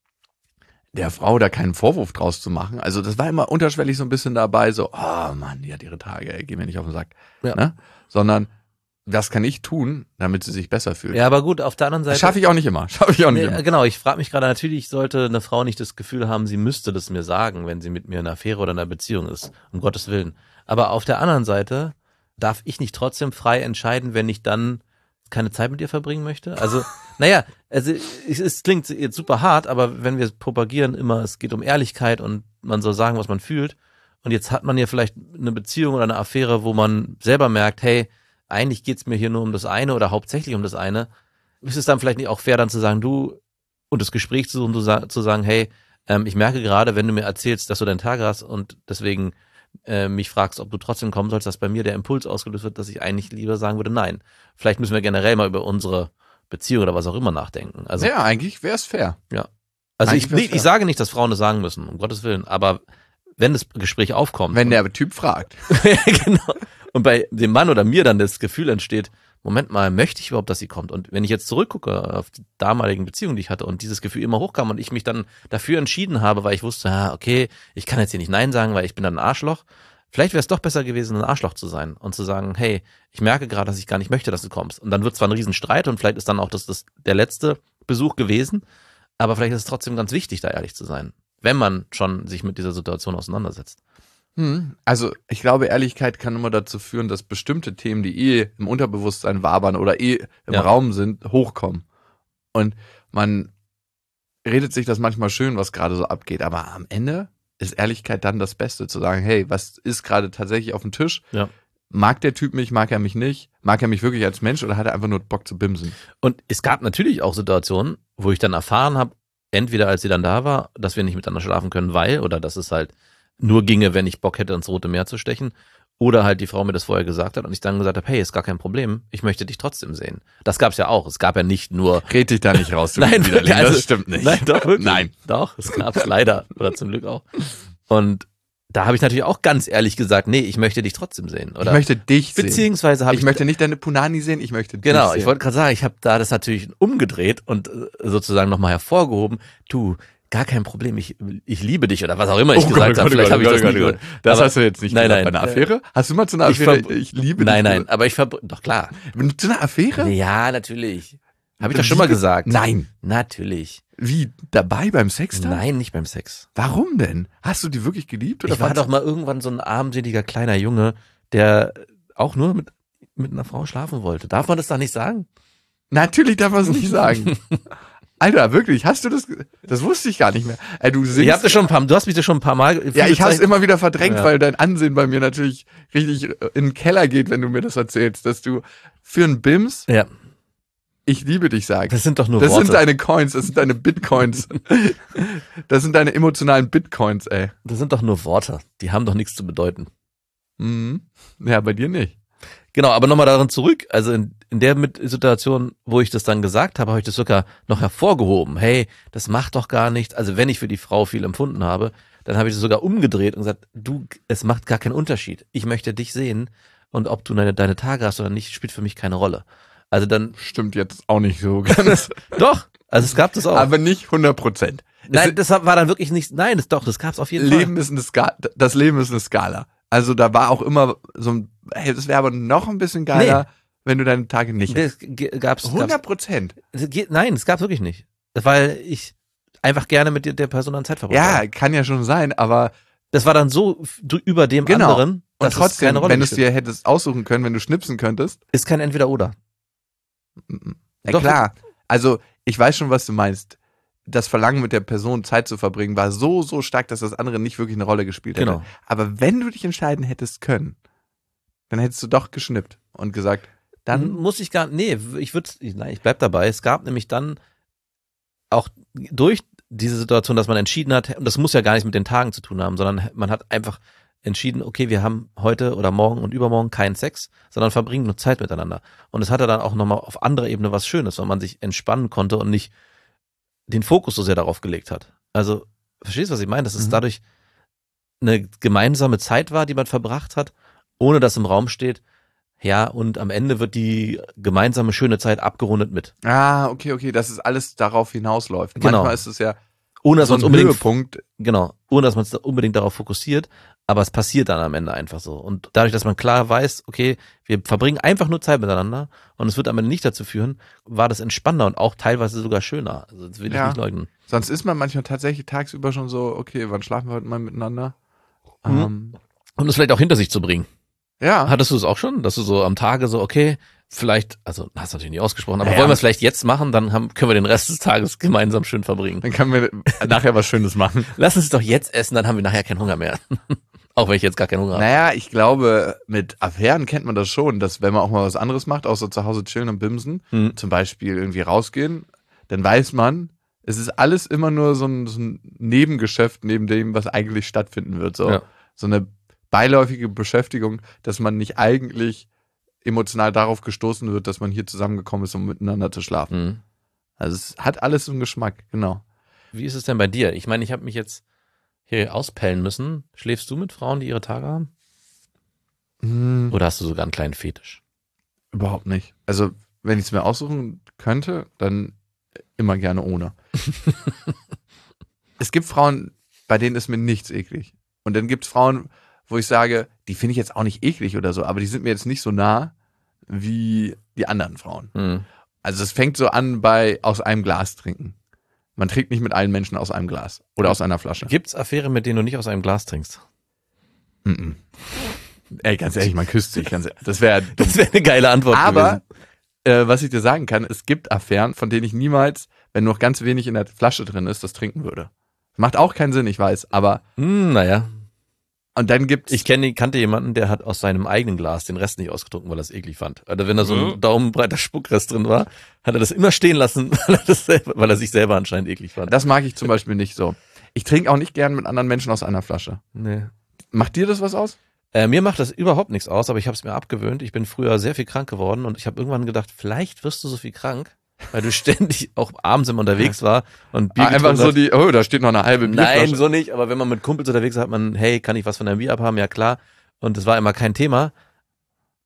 der Frau da keinen Vorwurf draus zu machen. Also das war immer unterschwellig so ein bisschen dabei, so, oh Mann, die hat ihre Tage, ey, geh mir nicht auf den Sack. Ja. Ne? Sondern, was kann ich tun, damit sie sich besser fühlt? Ja, aber gut, auf der anderen Seite. Das schaffe ich auch nicht immer. Schaffe ich auch nicht Nee, immer. genau, ich frage mich gerade, natürlich sollte eine Frau nicht das Gefühl haben, sie müsste das mir sagen, wenn sie mit mir in einer Affäre oder in einer Beziehung ist, um Gottes Willen. Aber auf der anderen Seite darf ich nicht trotzdem frei entscheiden, wenn ich dann keine Zeit mit ihr verbringen möchte? Also, naja, also es, es klingt jetzt super hart, aber wenn wir propagieren immer, es geht um Ehrlichkeit und man soll sagen, was man fühlt, und jetzt hat man ja vielleicht eine Beziehung oder eine Affäre, wo man selber merkt, hey, eigentlich geht's mir hier nur um das eine oder hauptsächlich um das eine, ist es dann vielleicht nicht auch fair, dann zu sagen, du, und das Gespräch zu suchen, zu sagen, hey, ähm, ich merke gerade, wenn du mir erzählst, dass du deinen Tag hast und deswegen äh, mich fragst, ob du trotzdem kommen sollst, dass bei mir der Impuls ausgelöst wird, dass ich eigentlich lieber sagen würde, nein. Vielleicht müssen wir generell mal über unsere Beziehung oder was auch immer nachdenken. Also, Ja, eigentlich wäre es fair. ja. Also Eigentlich ich, wär's nee, fair. ich sage nicht, dass Frauen das sagen müssen, um Gottes Willen, aber wenn das Gespräch aufkommt. Wenn der Typ fragt. Genau. Und bei dem Mann oder mir dann das Gefühl entsteht, Moment mal, möchte ich überhaupt, dass sie kommt? Und wenn ich jetzt zurückgucke auf die damaligen Beziehungen, die ich hatte und dieses Gefühl immer hochkam und ich mich dann dafür entschieden habe, weil ich wusste, ah, okay, ich kann jetzt hier nicht Nein sagen, weil ich bin dann ein Arschloch. Vielleicht wäre es doch besser gewesen, ein Arschloch zu sein und zu sagen, hey, ich merke gerade, dass ich gar nicht möchte, dass du kommst. Und dann wird zwar ein Riesenstreit und vielleicht ist dann auch das, das der letzte Besuch gewesen, aber vielleicht ist es trotzdem ganz wichtig, da ehrlich zu sein, wenn man schon sich mit dieser Situation auseinandersetzt. Hm. Also ich glaube, Ehrlichkeit kann immer dazu führen, dass bestimmte Themen, die eh im Unterbewusstsein wabern oder eh im Ja. Raum sind, hochkommen. Und man redet sich das manchmal schön, was gerade so abgeht. Aber am Ende ist Ehrlichkeit dann das Beste, zu sagen, hey, was ist gerade tatsächlich auf dem Tisch? Ja. Mag der Typ mich, mag er mich nicht? Mag er mich wirklich als Mensch oder hat er einfach nur Bock zu bimsen? Und es gab natürlich auch Situationen, wo ich dann erfahren habe, entweder als sie dann da war, dass wir nicht miteinander schlafen können, weil, oder dass es halt nur ginge, wenn ich Bock hätte, ins Rote Meer zu stechen, oder halt die Frau mir das vorher gesagt hat und ich dann gesagt habe, hey, ist gar kein Problem, ich möchte dich trotzdem sehen. Das gab's ja auch. Es gab ja nicht nur... Red dich da nicht raus, du Nein, Widerling, wirklich, also- das stimmt nicht. Nein, doch, wirklich. Nein. Doch, es gab's leider, oder zum Glück auch. Und da habe ich natürlich auch ganz ehrlich gesagt, nee, ich möchte dich trotzdem sehen. Oder Ich möchte dich sehen. beziehungsweise habe Ich ich... möchte nicht deine Punani sehen, ich möchte dich Genau, sehen. ich wollte gerade sagen, ich habe da das natürlich umgedreht und äh, sozusagen nochmal hervorgehoben, du, gar kein Problem, ich, ich liebe dich oder was auch immer ich Oh gesagt Gott, habe. Gott, Vielleicht Gott, habe ich Gott, das Gott, nicht Gott. gehört. Das Aber- hast du jetzt nicht Nein, gesagt nein. bei einer Affäre? Hast du mal zu einer Ich Affäre, ver- ich liebe Nein, dich nein, aber ich verbr... Doch klar. gesagt? Zu einer Affäre? Ja, natürlich. Habe ich doch schon mal gesagt. Nein. Natürlich. Wie, dabei beim Sex dann? Nein, nicht beim Sex. Warum denn? Hast du die wirklich geliebt? Oder Ich war fandst- doch mal irgendwann so ein armseliger kleiner Junge, der auch nur mit, mit einer Frau schlafen wollte. Darf man das doch nicht sagen? Natürlich darf man es nicht sagen. Alter, wirklich, hast du das? ge- Das wusste ich gar nicht mehr. Ey, du Ich singst, hab das schon ein paar, du hast mich das schon ein paar Mal. ja, ich habe es immer wieder verdrängt, Ja. weil dein Ansehen bei mir natürlich richtig äh, in den Keller geht, wenn du mir das erzählst, dass du für einen Bims, Ja, ich liebe dich sagst. das sind doch nur Das Worte. sind deine Coins, das sind deine Bitcoins. Das sind deine emotionalen Bitcoins, ey. das sind doch nur Worte. Die haben doch nichts zu bedeuten. Mhm. Ja, bei dir nicht. Genau, aber nochmal daran zurück. Also in, in der mit Situation, wo ich das dann gesagt habe, habe ich das sogar noch hervorgehoben. Hey, das macht doch gar nichts. Also wenn ich für die Frau viel empfunden habe, dann habe ich das sogar umgedreht und gesagt, du, es macht gar keinen Unterschied. Ich möchte dich sehen und ob du deine, deine Tage hast oder nicht, spielt für mich keine Rolle. Also dann, Stimmt jetzt auch nicht so ganz. doch, also es gab das auch. Aber nicht hundert Prozent. Nein, das war dann wirklich nicht, nein, das doch, das gab es auf jeden Leben Fall. ist eine Skala, das Leben ist eine Skala. Also da war auch immer so ein, hey, das wäre aber noch ein bisschen geiler, wenn du deine Tage nicht hättest. Das g- gab's, gab's hundert Prozent. Es geht- Nein, es gab wirklich nicht. Weil ich einfach gerne mit der- der Person an Zeit verbracht Ja, habe. kann ja schon sein, aber Das war dann so f- du- über dem Genau. anderen, und dass es trotzdem, keine Rolle wenn du es gespielt dir hättest aussuchen können, wenn du schnipsen könntest, hat. Ist kein Entweder-Oder. ja Doch. klar. Also ich weiß schon, was du meinst. Das Verlangen mit der Person Zeit zu verbringen war so, so stark, dass das andere nicht wirklich eine Rolle gespielt hätte. Genau. Aber wenn du dich entscheiden hättest können, dann hättest du doch geschnippt und gesagt, Dann dann muss ich gar, nee, ich würde, nein, ich bleib dabei. Es gab nämlich dann auch durch diese Situation, dass man entschieden hat, und das muss ja gar nichts mit den Tagen zu tun haben, sondern man hat einfach entschieden, okay, wir haben heute oder morgen und übermorgen keinen Sex, sondern verbringen nur Zeit miteinander. Und es hatte dann auch nochmal auf anderer Ebene was Schönes, weil man sich entspannen konnte und nicht den Fokus so sehr darauf gelegt hat. Also, verstehst du, was ich meine? Dass es Mhm. dadurch eine gemeinsame Zeit war, die man verbracht hat, ohne dass im Raum steht, ja, und am Ende wird die gemeinsame schöne Zeit abgerundet mit. Ah, okay, okay, dass es alles darauf hinausläuft. Genau. Manchmal ist es ja Ohne dass so man ein es unbedingt, Höhepunkt. genau, ohne dass man es unbedingt darauf fokussiert, aber es passiert dann am Ende einfach so. Und dadurch, dass man klar weiß, okay, wir verbringen einfach nur Zeit miteinander und es wird am Ende nicht dazu führen, war das entspannender und auch teilweise sogar schöner. Also das will ich Ja. nicht leugnen. Sonst ist man manchmal tatsächlich tagsüber schon so, okay, wann schlafen wir heute mal miteinander? Mhm. Ähm, Und es vielleicht auch hinter sich zu bringen. ja. Hattest du es auch schon, dass du so am Tage so, okay, vielleicht, also hast du natürlich nicht ausgesprochen, aber Naja. wollen wir es vielleicht jetzt machen, dann haben, können wir den Rest des Tages gemeinsam schön verbringen. Dann können wir nachher was Schönes machen. Lass uns doch jetzt essen, dann haben wir nachher keinen Hunger mehr. Auch wenn ich jetzt gar keinen Hunger habe. Naja, ich glaube, mit Affären kennt man das schon, dass wenn man auch mal was anderes macht, außer zu Hause chillen und bimsen, Hm. zum Beispiel irgendwie rausgehen, dann weiß man, es ist alles immer nur so ein, so ein Nebengeschäft neben dem, was eigentlich stattfinden wird. So, Ja. so eine beiläufige Beschäftigung, dass man nicht eigentlich emotional darauf gestoßen wird, dass man hier zusammengekommen ist, um miteinander zu schlafen. Hm. Also es hat alles so einen Geschmack, genau. Wie ist es denn bei dir? Ich meine, ich habe mich jetzt hier auspellen müssen. Schläfst du mit Frauen, die ihre Tage haben? Hm, Oder hast du sogar einen kleinen Fetisch? überhaupt nicht. Also wenn ich es mir aussuchen könnte, dann immer gerne ohne. Es gibt Frauen, bei denen ist mir nichts eklig. Und dann gibt es Frauen, wo ich sage, die finde ich jetzt auch nicht eklig oder so, aber die sind mir jetzt nicht so nah wie die anderen Frauen. Hm. Also es fängt so an bei aus einem Glas trinken. Man trinkt nicht mit allen Menschen aus einem Glas oder aus einer Flasche. Gibt's Affären, mit denen du nicht aus einem Glas trinkst? Mm-mm. Ey, ganz ehrlich, man küsst sich. Ganz, das wäre dumm. Das wäre eine geile Antwort Aber gewesen. äh, was ich dir sagen kann, es gibt Affären, von denen ich niemals, wenn noch ganz wenig in der Flasche drin ist, das trinken würde. Macht auch keinen Sinn, ich weiß, aber Hm, naja. und dann gibt's Ich kenne, kannte jemanden, der hat aus seinem eigenen Glas den Rest nicht ausgetrunken, weil er es eklig fand. Also wenn da so ein Mhm. daumenbreiter Spuckrest drin war, hat er das immer stehen lassen, weil er, das selber, weil er sich selber anscheinend eklig fand. das mag ich zum Beispiel nicht so. Ich trinke auch nicht gern mit anderen Menschen aus einer Flasche. Nee. Macht dir das was aus? Äh, mir macht das überhaupt nichts aus, aber ich habe es mir abgewöhnt. Ich bin früher sehr viel krank geworden und ich habe irgendwann gedacht, vielleicht wirst du so viel krank, weil du ständig auch abends immer unterwegs war und Bier Ah, einfach getrunken so hast. die, oh, da steht noch eine halbe Bierflasche. Nein, so nicht, aber wenn man mit Kumpels unterwegs ist, hat man, hey, kann ich was von deinem Bier abhaben? Ja, klar. Und es war immer kein Thema.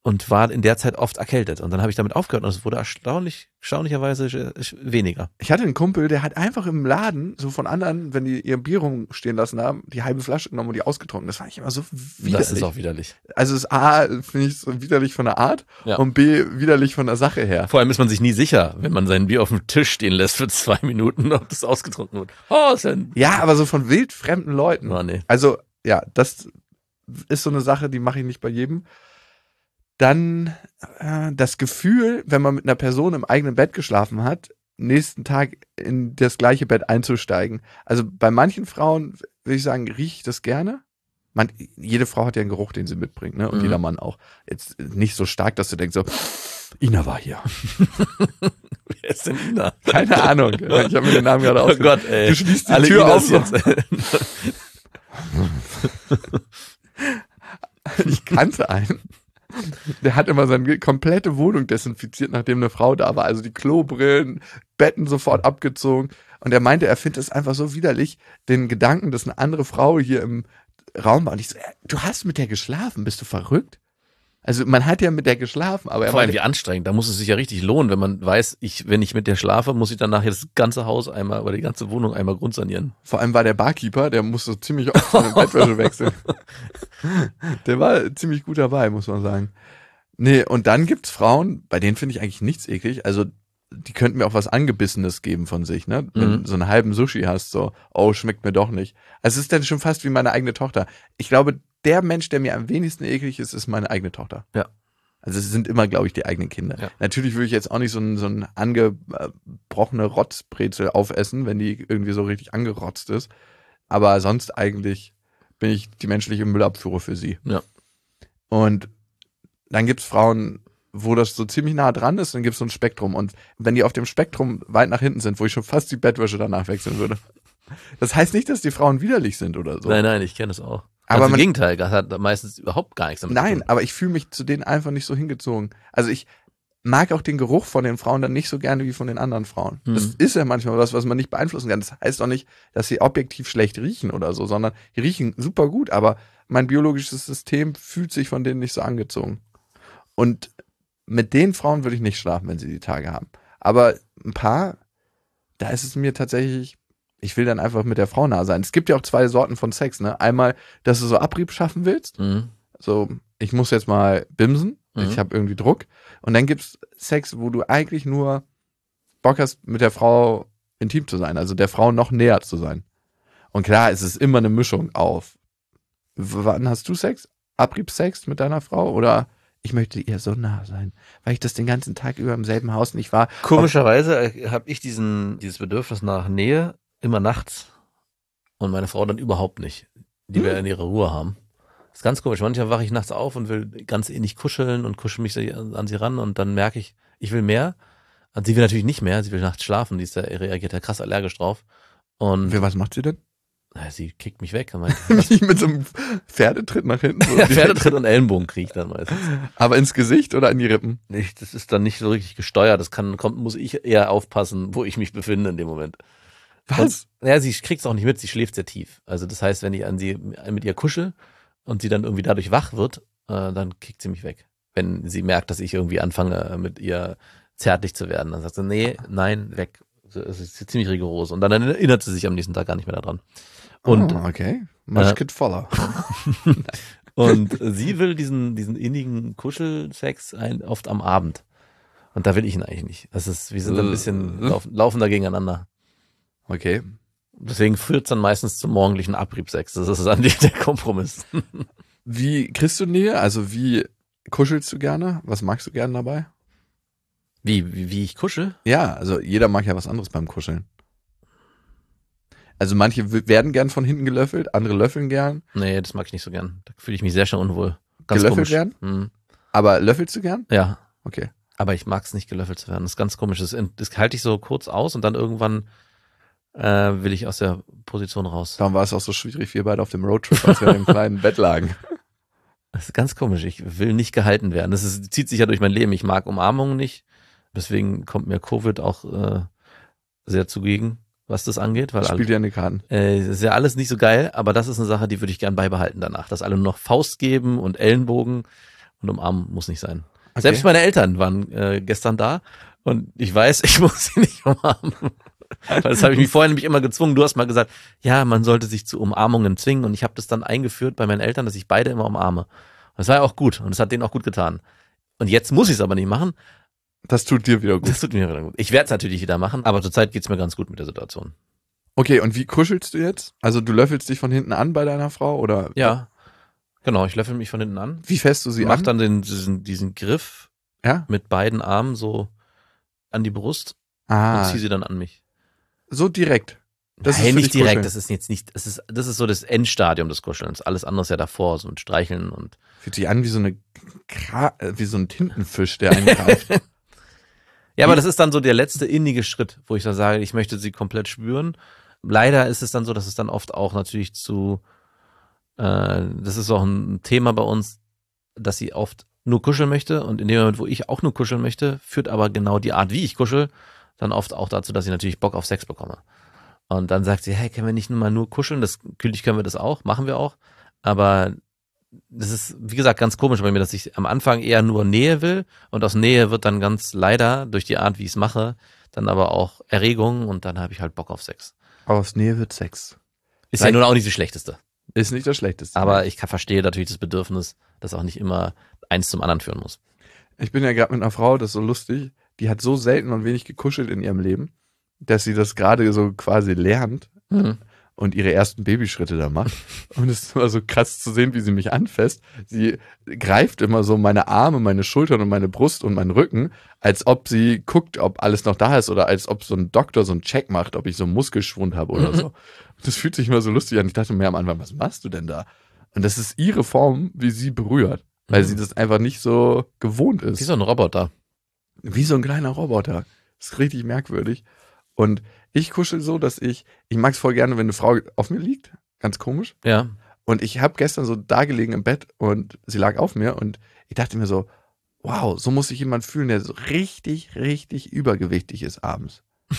und war in der Zeit oft erkältet. Und dann habe ich damit aufgehört und es wurde erstaunlich, erstaunlicherweise weniger. Ich hatte einen Kumpel, der hat einfach im Laden, so von anderen, wenn die ihr Bier rumstehen lassen haben, die halbe Flasche genommen und die ausgetrunken. Das fand ich immer so widerlich. Das ist auch widerlich. Also es A, finde ich so widerlich von der Art Ja. und B, widerlich von der Sache her. Vor allem ist man sich nie sicher, wenn man sein Bier auf dem Tisch stehen lässt für zwei Minuten, ob das ausgetrunken wird. Oh, ist denn? Ja, aber so von wildfremden Leuten. Oh, nee. Also, ja, das ist so eine Sache, die mache ich nicht bei jedem. Dann äh, das Gefühl, wenn man mit einer Person im eigenen Bett geschlafen hat, nächsten Tag in das gleiche Bett einzusteigen. Also bei manchen Frauen, würde ich sagen, rieche ich das gerne. Man, jede Frau hat ja einen Geruch, den sie mitbringt, ne? Und Mhm. jeder Mann auch. Jetzt nicht so stark, dass du denkst so, Ina war hier. Wer ist denn Ina? Keine Ahnung. Ich habe mir den Namen gerade Oh ausgedacht. Gott, ey. Du schließt die Alle Tür Inas auf. So. jetzt. Ich kannte einen. Der hat immer seine komplette Wohnung desinfiziert, nachdem eine Frau da war. Also die Klobrillen, Betten sofort abgezogen. Und er meinte, er findet es einfach so widerlich, den Gedanken, dass eine andere Frau hier im Raum war. Und ich so, äh, du hast mit der geschlafen, bist du verrückt? Also man hat ja mit der geschlafen, aber er Vor allem meinte, wie anstrengend. Da muss es sich ja richtig lohnen, wenn man weiß, ich, wenn ich mit der schlafe, muss ich dann nachher das ganze Haus einmal oder die ganze Wohnung einmal grundsanieren. vor allem war der Barkeeper, der musste ziemlich oft seine Bettwäsche wechseln. Der war ziemlich gut dabei, muss man sagen. Nee, und dann gibt's Frauen, bei denen finde ich eigentlich nichts eklig. Also die könnten mir auch was Angebissenes geben von sich, ne? Wenn Mhm. du so einen halben Sushi hast, so, oh, schmeckt mir doch nicht. Also es ist dann schon fast wie meine eigene Tochter. Ich glaube, der Mensch, der mir am wenigsten eklig ist, ist meine eigene Tochter. Ja. Also es sind immer, glaube ich, die eigenen Kinder. Ja. Natürlich würde ich jetzt auch nicht so ein, so ein angebrochene Rotzbrezel aufessen, wenn die irgendwie so richtig angerotzt ist. Aber sonst eigentlich bin ich die menschliche Müllabfuhr für sie. Ja. Und dann gibt's Frauen, wo das so ziemlich nah dran ist, dann gibt's so ein Spektrum. Und wenn die auf dem Spektrum weit nach hinten sind, wo ich schon fast die Bettwäsche danach wechseln würde. Das heißt nicht, dass die Frauen widerlich sind oder so. Nein, nein, ich kenne es auch. Aber Aber im man- Gegenteil, das hat meistens überhaupt gar nichts damit Nein, zu tun. aber ich fühle mich zu denen einfach nicht so hingezogen. Also ich mag auch den Geruch von den Frauen dann nicht so gerne wie von den anderen Frauen. Mhm. Das ist ja manchmal was, was man nicht beeinflussen kann. Das heißt auch nicht, dass sie objektiv schlecht riechen oder so, sondern die riechen super gut, aber mein biologisches System fühlt sich von denen nicht so angezogen. Und mit den Frauen würde ich nicht schlafen, wenn sie die Tage haben. Aber ein paar, da ist es mir tatsächlich, ich will dann einfach mit der Frau nah sein. Es gibt ja auch zwei Sorten von Sex, ne? Einmal, dass du so Abrieb schaffen willst. Mhm. So, ich muss jetzt mal bimsen, Mhm. ich habe irgendwie Druck. Und dann gibt's Sex, wo du eigentlich nur Bock hast, mit der Frau intim zu sein, also der Frau noch näher zu sein. Und klar, es ist immer eine Mischung auf. W- Wann hast du Sex? Abriebsex mit deiner Frau? Oder ich möchte ihr so nah sein, weil ich das den ganzen Tag über im selben Haus nicht war. Komischerweise habe ich diesen, dieses Bedürfnis nach Nähe immer nachts und meine Frau dann überhaupt nicht. Die will in ihre Ruhe haben. Das ist ganz komisch. Manchmal wache ich nachts auf und will ganz ähnlich kuscheln und kuschel mich an an sie ran und dann merke ich, ich will mehr. Und sie will natürlich nicht mehr. Sie will nachts schlafen. Die ist da, reagiert da krass allergisch drauf. Und Für was macht sie denn? na, sie kickt mich weg. Und meint, Mit so einem Pferdetritt nach hinten. So Pferdetritt und Ellenbogen kriege ich dann meistens. Aber ins Gesicht oder in die Rippen? Nicht, das ist dann nicht so richtig gesteuert. Das kann, kommt, muss ich eher aufpassen, wo ich mich befinde in dem Moment. Was? Und, ja, sie kriegt's auch nicht mit, sie schläft sehr tief. Also das heißt, wenn ich an sie mit ihr kuschel und sie dann irgendwie dadurch wach wird, äh, dann kickt sie mich weg. Wenn sie merkt, dass ich irgendwie anfange, mit ihr zärtlich zu werden, dann sagt sie, nee, nein, weg. Es ist ziemlich rigoros. Und dann erinnert sie sich am nächsten Tag gar nicht mehr daran. Und, oh, okay. Much äh, kid voller. und sie will diesen, diesen innigen Kuschelsex ein, oft am Abend. Und da will ich ihn eigentlich nicht. Das ist, wir sind ein bisschen laufen, laufen da gegeneinander. Okay. Deswegen führt es dann meistens zum morgendlichen Abriebsex. Das ist dann die, der Kompromiss. Wie kriegst du Nähe? Also wie kuschelst du gerne? Was magst du gerne dabei? Wie, wie, wie ich kuschel? Ja, also jeder mag ja was anderes beim Kuscheln. Also manche w- werden gern von hinten gelöffelt, andere löffeln gern. Nee, das mag ich nicht so gern. Da fühle ich mich sehr schnell unwohl. Ganz Gelöffelt komisch. werden? Mhm. Aber löffelst du gern? Ja, Okay. aber ich mag es nicht, gelöffelt zu werden. Das ist ganz komisch. Das, das halte ich so kurz aus und dann irgendwann äh, will ich aus der Position raus. Darum war es auch so schwierig, wir beide auf dem Roadtrip, als wir im kleinen Bett lagen. Das ist ganz komisch. Ich will nicht gehalten werden. Das ist, zieht sich ja durch mein Leben. Ich mag Umarmungen nicht. Deswegen kommt mir Covid auch äh, sehr zugegen, was das angeht. Weil Das spielt ja in die Karten. Äh, ist ja alles nicht so geil, aber das ist eine Sache, die würde ich gern beibehalten danach. Dass alle nur noch Faust geben und Ellenbogen und umarmen muss nicht sein. Okay. Selbst meine Eltern waren äh, gestern da und ich weiß, ich muss sie nicht umarmen. Weil das habe ich mich vorher nämlich immer gezwungen. Du hast mal gesagt, ja, man sollte sich zu Umarmungen zwingen und ich habe das dann eingeführt bei meinen Eltern, dass ich beide immer umarme. Und das war ja auch gut und das hat denen auch gut getan. Und jetzt muss ich es aber nicht machen. Das tut dir wieder gut. Das tut mir wieder gut. Ich werde es natürlich wieder machen, aber zurzeit geht's mir ganz gut mit der Situation. Okay, und wie kuschelst du jetzt? Also du löffelst dich von hinten an bei deiner Frau oder? Ja, genau. Ich löffel mich von hinten an. Wie fest du sie Mach an? dann den, diesen, diesen Griff Ja? mit beiden Armen so an die Brust Ah, und ziehe sie dann an mich. so direkt. Das Nein, ist für nicht dich direkt. Kuscheln. Das ist jetzt nicht, das ist, das ist so das Endstadium des Kuschelns. Alles andere ist ja davor, so ein Streicheln und. Fühlt sich an wie so eine Kra äh, wie so ein Tintenfisch, der eingreift. Ja, aber das ist dann so der letzte innige Schritt, wo ich dann sage, ich möchte sie komplett spüren. Leider ist es dann so, dass es dann oft auch natürlich zu, äh, das ist auch ein Thema bei uns, dass sie oft nur kuscheln möchte und in dem Moment, wo ich auch nur kuscheln möchte, führt aber genau die Art, wie ich kuschel, dann oft auch dazu, dass ich natürlich Bock auf Sex bekomme. Und dann sagt sie, hey, können wir nicht nur mal nur kuscheln? Das, natürlich können wir das auch, machen wir auch. Aber das ist, wie gesagt, ganz komisch bei mir, dass ich am Anfang eher nur Nähe will und aus Nähe wird dann ganz leider durch die Art, wie ich es mache, dann aber auch Erregung und dann habe ich halt Bock auf Sex. Aus Nähe wird Sex. Ist ja nun auch nicht das Schlechteste. Ist nicht das Schlechteste. Aber ich kann, verstehe natürlich das Bedürfnis, das auch nicht immer eins zum anderen führen muss. Ich bin ja gerade mit einer Frau, das ist so lustig, die hat so selten und wenig gekuschelt in ihrem Leben, dass sie das gerade so quasi lernt Mhm. und ihre ersten Babyschritte da macht. Und es ist immer so krass zu sehen, wie sie mich anfasst. Sie greift immer so meine Arme, meine Schultern und meine Brust und meinen Rücken, als ob sie guckt, ob alles noch da ist oder als ob so ein Doktor so einen Check macht, ob ich so einen Muskelschwund habe oder Mhm. so. Das fühlt sich immer so lustig an. Ich dachte mir am Anfang, was machst du denn da? Und das ist ihre Form, wie sie berührt, weil Mhm. sie das einfach nicht so gewohnt ist. Wie so ein Roboter. Wie so ein kleiner Roboter. Das ist richtig merkwürdig. Und ich kuschel so, dass ich, ich mag es voll gerne, wenn eine Frau auf mir liegt. Ganz komisch. Ja. Und ich habe gestern so da gelegen im Bett und sie lag auf mir und ich dachte mir so, wow, so muss sich jemand fühlen, der so richtig, richtig übergewichtig ist abends.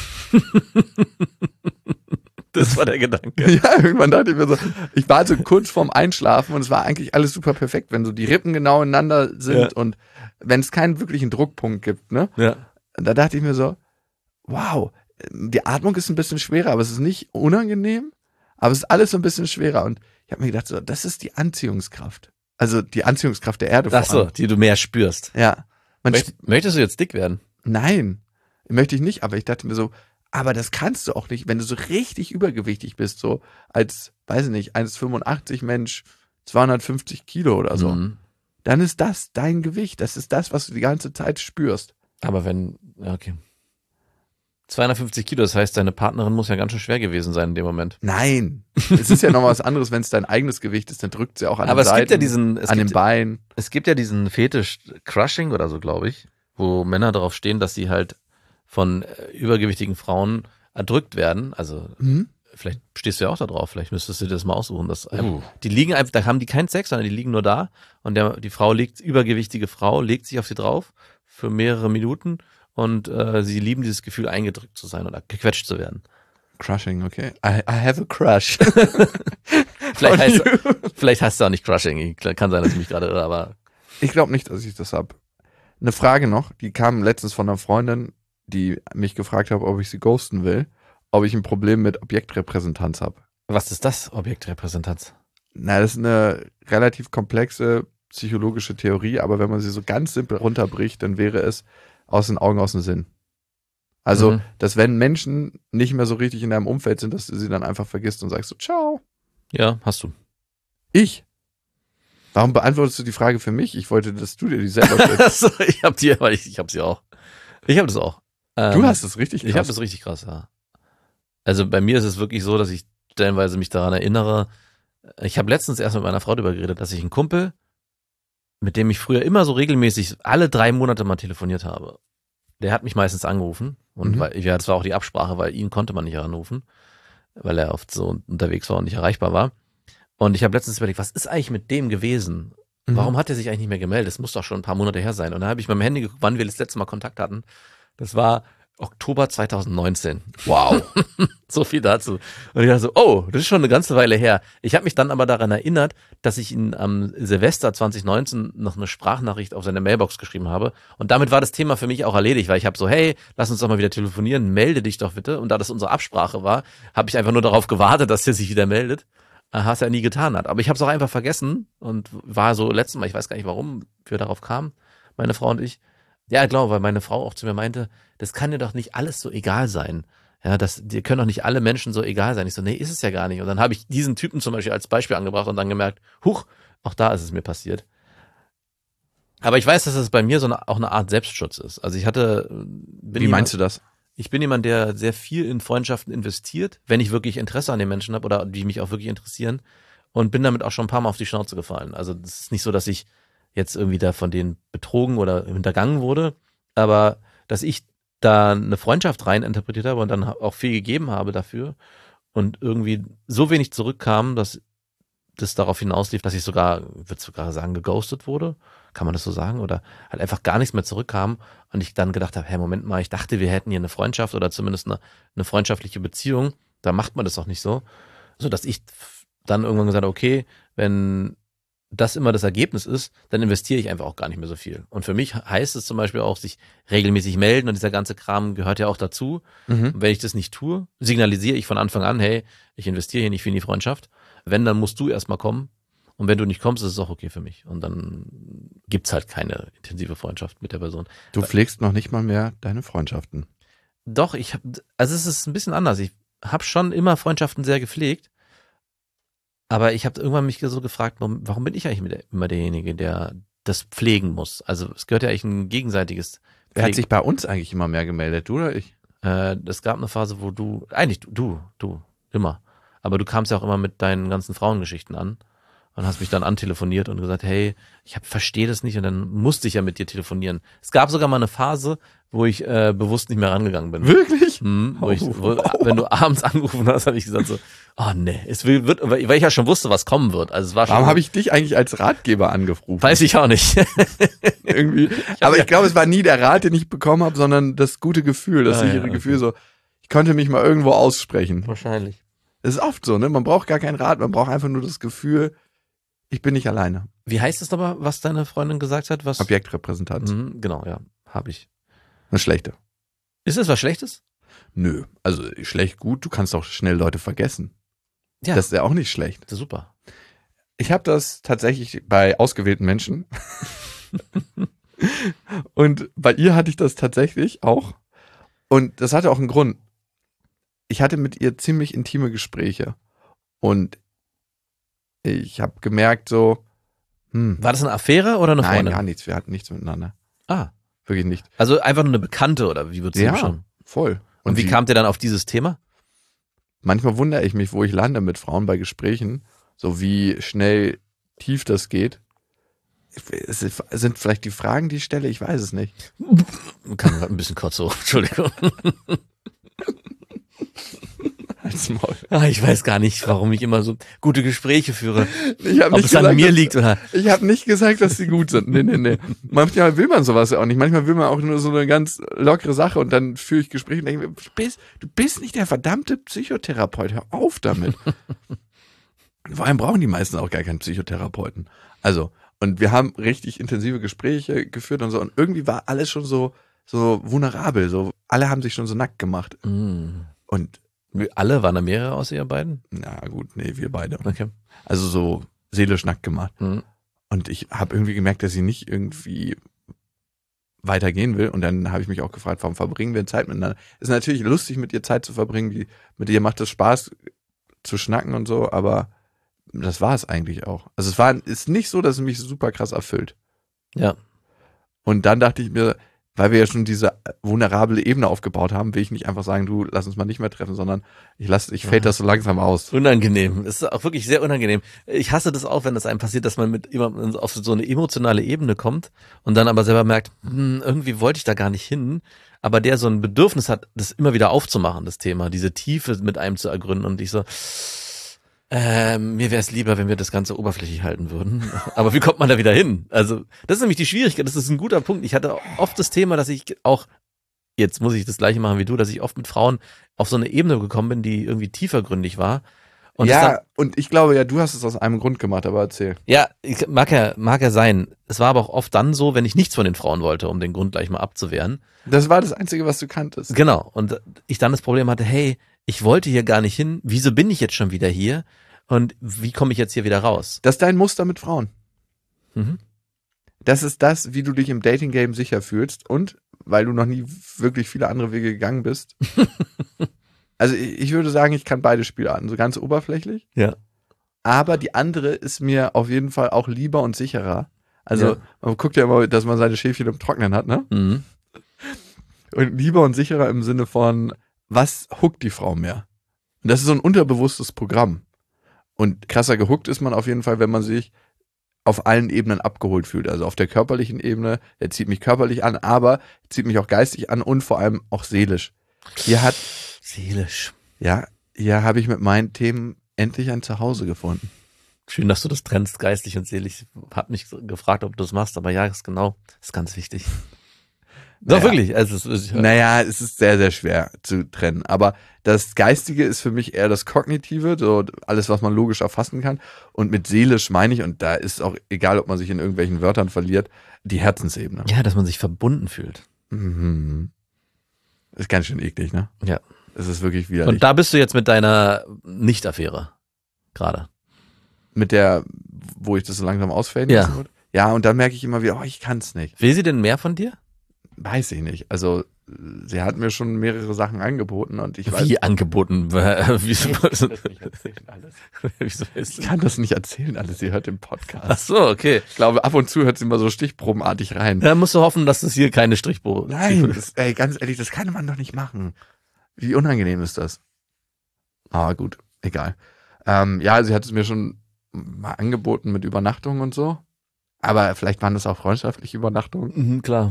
Das war der Gedanke. Ja, irgendwann dachte ich mir so, ich war so kurz vorm Einschlafen und es war eigentlich alles super perfekt, wenn so die Rippen genau ineinander sind Ja. und wenn es keinen wirklichen Druckpunkt gibt, ne? Ja. Da dachte ich mir so, wow, die Atmung ist ein bisschen schwerer, aber es ist nicht unangenehm, aber es ist alles so ein bisschen schwerer. Und ich habe mir gedacht, so, das ist die Anziehungskraft. Also die Anziehungskraft der Erde. Ach vor so, allem. die du mehr spürst. Ja. Man Möcht, möchtest du jetzt dick werden? Nein, möchte ich nicht, aber ich dachte mir so, aber das kannst du auch nicht, wenn du so richtig übergewichtig bist, so als, weiß ich nicht, eins Komma fünfundachtzig Mensch, zweihundertfünfzig Kilo oder so. Mhm. Dann ist das dein Gewicht, das ist das, was du die ganze Zeit spürst. Aber wenn, ja, okay. zweihundertfünfzig Kilo, das heißt, deine Partnerin muss ja ganz schön schwer gewesen sein in dem Moment. Nein, es ist ja noch was anderes, wenn es dein eigenes Gewicht ist, dann drückt sie auch an Aber den es Seiten, gibt ja diesen, es an den gibt, Beinen. es gibt ja diesen Fetisch Crushing oder so, glaube ich, wo Männer darauf stehen, dass sie halt von äh, übergewichtigen Frauen erdrückt werden. Also Mhm. vielleicht stehst du ja auch da drauf, vielleicht müsstest du dir das mal aussuchen. Dass, Uh. Die liegen einfach, da haben die keinen Sex, sondern die liegen nur da und der, die Frau liegt, übergewichtige Frau, legt sich auf sie drauf für mehrere Minuten und äh, sie lieben dieses Gefühl, eingedrückt zu sein oder gequetscht zu werden. Crushing, okay. I, I have a crush. Vielleicht On heißt, you. vielleicht heißt es auch nicht Crushing, kann sein, dass ich mich gerade irre, aber Ich glaube nicht, dass ich das hab. Eine Frage noch, die kam letztens von einer Freundin, die mich gefragt hat, ob ich sie ghosten will, ob ich ein Problem mit Objektrepräsentanz habe. was ist das, Objektrepräsentanz? Na, das ist eine relativ komplexe psychologische Theorie, aber wenn man sie so ganz simpel runterbricht, dann wäre es aus den Augen, aus dem Sinn. Also, Mhm. dass wenn Menschen nicht mehr so richtig in deinem Umfeld sind, dass du sie dann einfach vergisst und sagst so, ciao. Ja, hast du. Ich? Warum beantwortest du die Frage für mich? Ich wollte, dass du dir die selber stellst. Achso, ich hab die, aber ich, ich hab sie auch. Ich hab das auch. Ähm, Du hast es richtig krass. Ich habe das richtig krass, ja. Also bei mir ist es wirklich so, dass ich stellenweise mich daran erinnere. Ich habe letztens erst mit meiner Frau darüber geredet, dass ich einen Kumpel, mit dem ich früher immer so regelmäßig alle drei Monate mal telefoniert habe, der hat mich meistens angerufen. Und Mhm. weil, ja, das war auch die Absprache, weil ihn konnte man nicht anrufen, weil er oft so unterwegs war und nicht erreichbar war. Und ich habe letztens überlegt, was ist eigentlich mit dem gewesen? Mhm. Warum hat er sich eigentlich nicht mehr gemeldet? Das muss doch schon ein paar Monate her sein. Und dann habe ich beim Handy geguckt, wann wir das letzte Mal Kontakt hatten. Das war Oktober zweitausendneunzehn. Wow. So viel dazu. Und ich dachte so, oh, das ist schon eine ganze Weile her. Ich habe mich dann aber daran erinnert, dass ich ihn am Silvester zweitausendneunzehn noch eine Sprachnachricht auf seine Mailbox geschrieben habe. Und damit war das Thema für mich auch erledigt, weil ich habe so, hey, lass uns doch mal wieder telefonieren, melde dich doch bitte. Und da das unsere Absprache war, habe ich einfach nur darauf gewartet, dass er sich wieder meldet. Was er nie getan hat. Aber ich habe es auch einfach vergessen und war so letztes Mal, ich weiß gar nicht, warum wir darauf kamen, meine Frau und ich. Ja, glaube, weil meine Frau auch zu mir meinte, das kann dir doch nicht alles so egal sein. Ja, das, dir können doch nicht alle Menschen so egal sein. Ich so, nee, ist es ja gar nicht. Und dann habe ich diesen Typen zum Beispiel als Beispiel angebracht und dann gemerkt, huch, auch da ist es mir passiert. Aber ich weiß, dass es bei mir so eine, auch eine Art Selbstschutz ist. Also ich hatte... Bin Wie meinst jemand, du das? Ich bin jemand, der sehr viel in Freundschaften investiert, wenn ich wirklich Interesse an den Menschen habe oder die mich auch wirklich interessieren, und bin damit auch schon ein paar Mal auf die Schnauze gefallen. Also es ist nicht so, dass ich jetzt irgendwie da von denen betrogen oder hintergangen wurde, aber dass ich da eine Freundschaft rein interpretiert habe und dann auch viel gegeben habe dafür und irgendwie so wenig zurückkam, dass das darauf hinauslief, dass ich sogar, ich würde sogar sagen, geghostet wurde. Kann man das so sagen? Oder halt einfach gar nichts mehr zurückkam und ich dann gedacht habe, hey, Moment mal, ich dachte, wir hätten hier eine Freundschaft oder zumindest eine, eine freundschaftliche Beziehung. Da macht man das auch nicht so. So dass ich dann irgendwann gesagt habe, okay, wenn das immer das Ergebnis ist, dann investiere ich einfach auch gar nicht mehr so viel. Und für mich heißt es zum Beispiel auch, sich regelmäßig melden und dieser ganze Kram gehört ja auch dazu. Mhm. Und wenn ich das nicht tue, signalisiere ich von Anfang an, hey, ich investiere hier nicht viel in die Freundschaft. Wenn, dann musst du erstmal kommen. Und wenn du nicht kommst, ist es auch okay für mich. Und dann gibt's halt keine intensive Freundschaft mit der Person. Du pflegst noch nicht mal mehr deine Freundschaften. Doch, ich habe, also es ist ein bisschen anders. Ich habe schon immer Freundschaften sehr gepflegt. Aber ich habe irgendwann mich so gefragt, warum bin ich eigentlich immer derjenige, der das pflegen muss? Also es gehört ja eigentlich ein gegenseitiges Pflegen. Wer hat sich bei uns eigentlich immer mehr gemeldet, du oder ich? Äh, es gab eine Phase, wo du, eigentlich du, du, du, immer. Aber du kamst ja auch immer mit deinen ganzen Frauengeschichten an und hast mich dann antelefoniert und gesagt, hey, ich hab, verstehe das nicht, und dann musste ich ja mit dir telefonieren. Es gab sogar mal eine Phase, wo ich äh, bewusst nicht mehr rangegangen bin. Wirklich? Hm, wo ich, wo, wenn du abends angerufen hast, habe ich gesagt so, oh nee, es wird, weil ich ja schon wusste, was kommen wird. Also es war schon. Warum habe ich dich eigentlich als Ratgeber angerufen? Weiß ich auch nicht. Irgendwie. Ich Aber ich ja glaube, es war nie der Rat, den ich bekommen habe, sondern das gute Gefühl, das ah, sichere ja, okay. Gefühl, so, ich konnte mich mal irgendwo aussprechen. Wahrscheinlich. Das ist oft so, ne? Man braucht gar keinen Rat, man braucht einfach nur das Gefühl, ich bin nicht alleine. Wie heißt es aber, was deine Freundin gesagt hat? Was? Objektrepräsentanz. Mhm, genau, ja, habe ich. Eine schlechte. Ist das was Schlechtes? Nö, also schlecht gut, du kannst auch schnell Leute vergessen. Ja. Das ist ja auch nicht schlecht. Das ist super. Ich habe das tatsächlich bei ausgewählten Menschen. Und bei ihr hatte ich das tatsächlich auch. Und das hatte auch einen Grund. Ich hatte mit ihr ziemlich intime Gespräche. Und ich habe gemerkt so, hm. War das eine Affäre oder eine Freundin? Nein, gar nichts. Wir hatten nichts miteinander. Ah. Wirklich nicht. Also einfach nur eine Bekannte, oder wie würdest du ja, schon? Voll. Und, Und wie sie, kamt ihr dann auf dieses Thema? Manchmal wundere ich mich, wo ich lande mit Frauen bei Gesprächen, so wie schnell tief das geht. Es sind vielleicht die Fragen, die ich stelle, ich weiß es nicht. Kann ein bisschen kurz so, Entschuldigung. Als Maul. Ach, ich weiß gar nicht, warum ich immer so gute Gespräche führe. Ich hab Ob nicht es gesagt, an mir dass, liegt oder. Ich habe nicht gesagt, dass sie gut sind. Nee, nee, nee. Manchmal will man sowas ja auch nicht. Manchmal will man auch nur so eine ganz lockere Sache und dann führe ich Gespräche und denke, du bist, du bist nicht der verdammte Psychotherapeut. Hör auf damit. Vor allem brauchen die meisten auch gar keinen Psychotherapeuten. Also, und wir haben richtig intensive Gespräche geführt und so, und irgendwie war alles schon so, so vulnerabel. So, alle haben sich schon so nackt gemacht. Mm. Und alle, waren da mehrere außer ihr beiden? Na gut, nee, wir beide. Okay. Also so seelisch nackt gemacht. Mhm. Und ich habe irgendwie gemerkt, dass sie nicht irgendwie weitergehen will. Und dann habe ich mich auch gefragt, warum verbringen wir Zeit miteinander? Ist natürlich lustig, mit ihr Zeit zu verbringen. Die, mit ihr macht es Spaß zu schnacken und so, aber das war es eigentlich auch. Also es war ist nicht so, dass es mich super krass erfüllt. Ja. Und dann dachte ich mir, weil wir ja schon diese vulnerable Ebene aufgebaut haben, will ich nicht einfach sagen, du, lass uns mal nicht mehr treffen, sondern ich lass, ich fade das so langsam aus. Unangenehm. Es ist auch wirklich sehr unangenehm. Ich hasse das auch, wenn das einem passiert, dass man mit jemandem auf so eine emotionale Ebene kommt und dann aber selber merkt, hm, irgendwie wollte ich da gar nicht hin, aber der so ein Bedürfnis hat, das immer wieder aufzumachen, das Thema, diese Tiefe mit einem zu ergründen, und ich so, Ähm, mir wäre es lieber, wenn wir das Ganze oberflächlich halten würden. Aber wie kommt man da wieder hin? Also, das ist nämlich die Schwierigkeit. Das ist ein guter Punkt. Ich hatte oft das Thema, dass ich auch jetzt muss ich das Gleiche machen wie du, dass ich oft mit Frauen auf so eine Ebene gekommen bin, die irgendwie tiefergründig war. Und ja, dann, und ich glaube ja, du hast es aus einem Grund gemacht, aber erzähl. ja, ich, mag ja, mag ja sein. Es war aber auch oft dann so, wenn ich nichts von den Frauen wollte, um den Grund gleich mal abzuwehren. Das war das Einzige, was du kanntest. Genau. Und ich dann das Problem hatte, hey, ich wollte hier gar nicht hin. Wieso bin ich jetzt schon wieder hier? Und wie komme ich jetzt hier wieder raus? Das ist dein Muster mit Frauen. Mhm. Das ist das, wie du dich im Dating-Game sicher fühlst und weil du noch nie wirklich viele andere Wege gegangen bist. Also ich würde sagen, ich kann beide Spielarten, so ganz oberflächlich. Ja. Aber die andere ist mir auf jeden Fall auch lieber und sicherer. Also Ja. man guckt ja immer, dass man seine Schäfchen im Trocknen hat, ne? Mhm. Und lieber und sicherer im Sinne von, was huckt die Frau mehr? Und das ist so ein unterbewusstes Programm. Und krasser gehuckt ist man auf jeden Fall, wenn man sich auf allen Ebenen abgeholt fühlt. Also auf der körperlichen Ebene, er zieht mich körperlich an, aber zieht mich auch geistig an und vor allem auch seelisch. Hier hat, Seelisch. ja, hier habe ich mit meinen Themen endlich ein Zuhause gefunden. Schön, dass du das trennst, geistlich und seelisch. Hab mich gefragt, ob du das machst, aber ja, ist genau, ist ganz wichtig. Doch, Naja. wirklich. Also, es ist, Naja, es ist sehr, sehr schwer zu trennen. Aber das Geistige ist für mich eher das Kognitive, so alles, was man logisch erfassen kann. Und mit seelisch meine ich, und da ist auch egal, ob man sich in irgendwelchen Wörtern verliert, die Herzensebene. ja, dass man sich verbunden fühlt. Mhm. Ist ganz schön eklig, ne? Ja. Es ist wirklich widerlich. Und da bist du jetzt mit deiner Nicht-Affäre. Gerade. Mit der, wo ich das so langsam ausfaden Ja. lassen würde. Ja, und dann merke ich immer wieder, oh, ich kann es nicht. Will sie denn mehr von dir? Weiß ich nicht. Also, sie hat mir schon mehrere Sachen angeboten und ich weiß, Wie angeboten? Wieso, nicht erzählen alles. wieso ist Ich kann das nicht erzählen alles. Sie hört den Podcast. Ach so, okay. Ich glaube, ab und zu hört sie mal so stichprobenartig rein. Da musst du hoffen, dass es hier keine Strichbogen Nein, das, ey, ganz ehrlich, das kann man doch nicht machen. Wie unangenehm ist das? Aber gut, egal. Ähm, ja, sie hat es mir schon mal angeboten mit Übernachtung und so. Aber vielleicht waren das auch freundschaftliche Übernachtungen. Mhm, klar.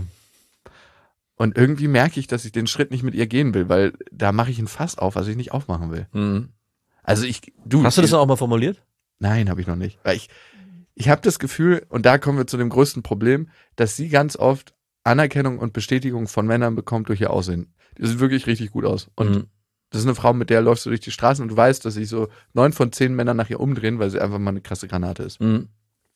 Und irgendwie merke ich, dass ich den Schritt nicht mit ihr gehen will, weil da mache ich ein Fass auf, was ich nicht aufmachen will. Mhm. Also ich, du. Hast du das ich, auch mal formuliert? Nein, habe ich noch nicht. Weil ich, ich habe das Gefühl, und da kommen wir zu dem größten Problem, dass sie ganz oft Anerkennung und Bestätigung von Männern bekommt durch ihr Aussehen. Die sieht wirklich richtig gut aus. Und Mhm. das ist eine Frau, mit der läufst du durch die Straßen und du weißt, dass sich so neun von zehn Männern nach ihr umdrehen, weil sie einfach mal eine krasse Granate ist. Mhm.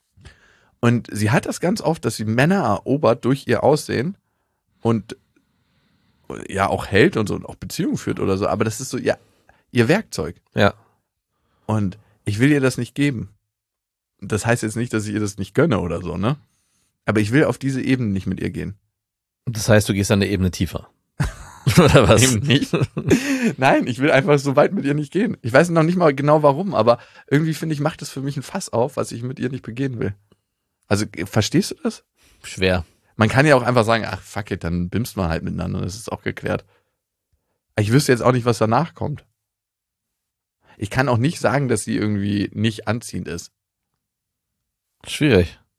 Und sie hat das ganz oft, dass sie Männer erobert durch ihr Aussehen und ja auch hält und so und auch Beziehungen führt oder so. Aber das ist so ja, ihr Werkzeug. Ja. Und ich will ihr das nicht geben. Das heißt jetzt nicht, dass ich ihr das nicht gönne oder so, ne? Aber ich will auf diese Ebene nicht mit ihr gehen. Das heißt, du gehst eine Ebene tiefer. Oder was? Eben nicht. Nein, ich will einfach so weit mit ihr nicht gehen. Ich weiß noch nicht mal genau warum, aber irgendwie finde ich, macht das für mich ein Fass auf, was ich mit ihr nicht begehen will. Also, verstehst du das? Schwer. Man kann ja auch einfach sagen, ach fuck it, dann bimst man halt miteinander, das ist auch geklärt. Ich wüsste jetzt auch nicht, was danach kommt. Ich kann auch nicht sagen, dass sie irgendwie nicht anziehend ist. Schwierig.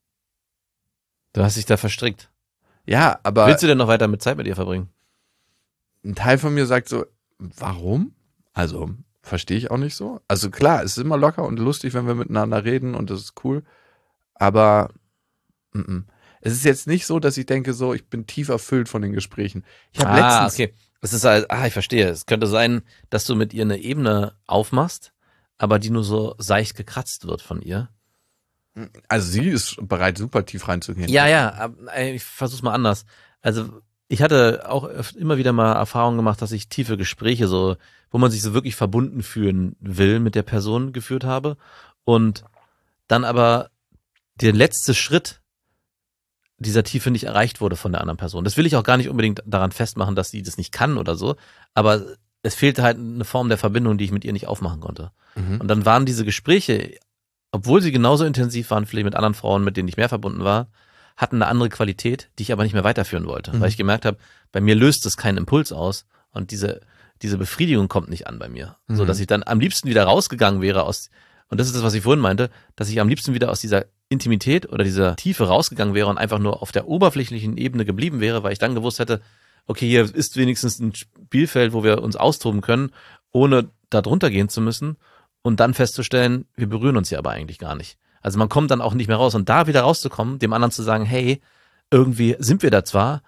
Du hast dich da verstrickt. Ja, aber Willst du denn noch weiter mit Zeit mit ihr verbringen? ein Teil von mir sagt so, warum? Also, verstehe ich auch nicht so. Also klar, es ist immer locker und lustig, wenn wir miteinander reden und das ist cool. Aber m -m. Es ist jetzt nicht so, dass ich denke so, ich bin tief erfüllt von den Gesprächen. Ich habe ah, letztens, okay. Das ist halt, ah, ich verstehe. Es könnte sein, dass du mit ihr eine Ebene aufmachst, aber die nur so seicht gekratzt wird von ihr. also sie ist bereit, super tief reinzugehen. Ja, ja, aber, ey, ich versuch's mal anders. Also, ich hatte auch öf- immer wieder mal Erfahrungen gemacht, dass ich tiefe Gespräche so, wo man sich so wirklich verbunden fühlen will mit der Person geführt habe und dann aber der letzte Schritt dieser Tiefe nicht erreicht wurde von der anderen Person. Das will ich auch gar nicht unbedingt daran festmachen, dass sie das nicht kann oder so, aber es fehlte halt eine Form der Verbindung, die ich mit ihr nicht aufmachen konnte. Mhm. Und dann waren diese Gespräche, obwohl sie genauso intensiv waren, vielleicht mit anderen Frauen, mit denen ich mehr verbunden war, hatten eine andere Qualität, die ich aber nicht mehr weiterführen wollte, Mhm. weil ich gemerkt habe, bei mir löst es keinen Impuls aus und diese diese Befriedigung kommt nicht an bei mir, Mhm. so dass ich dann am liebsten wieder rausgegangen wäre aus, und das ist das, was ich vorhin meinte, dass ich am liebsten wieder aus dieser Intimität oder dieser Tiefe rausgegangen wäre und einfach nur auf der oberflächlichen Ebene geblieben wäre, weil ich dann gewusst hätte, okay, hier ist wenigstens ein Spielfeld, wo wir uns austoben können, ohne da drunter gehen zu müssen und dann festzustellen, wir berühren uns ja aber eigentlich gar nicht. Also man kommt dann auch nicht mehr raus und da wieder rauszukommen, dem anderen zu sagen, hey, irgendwie sind wir da zwar,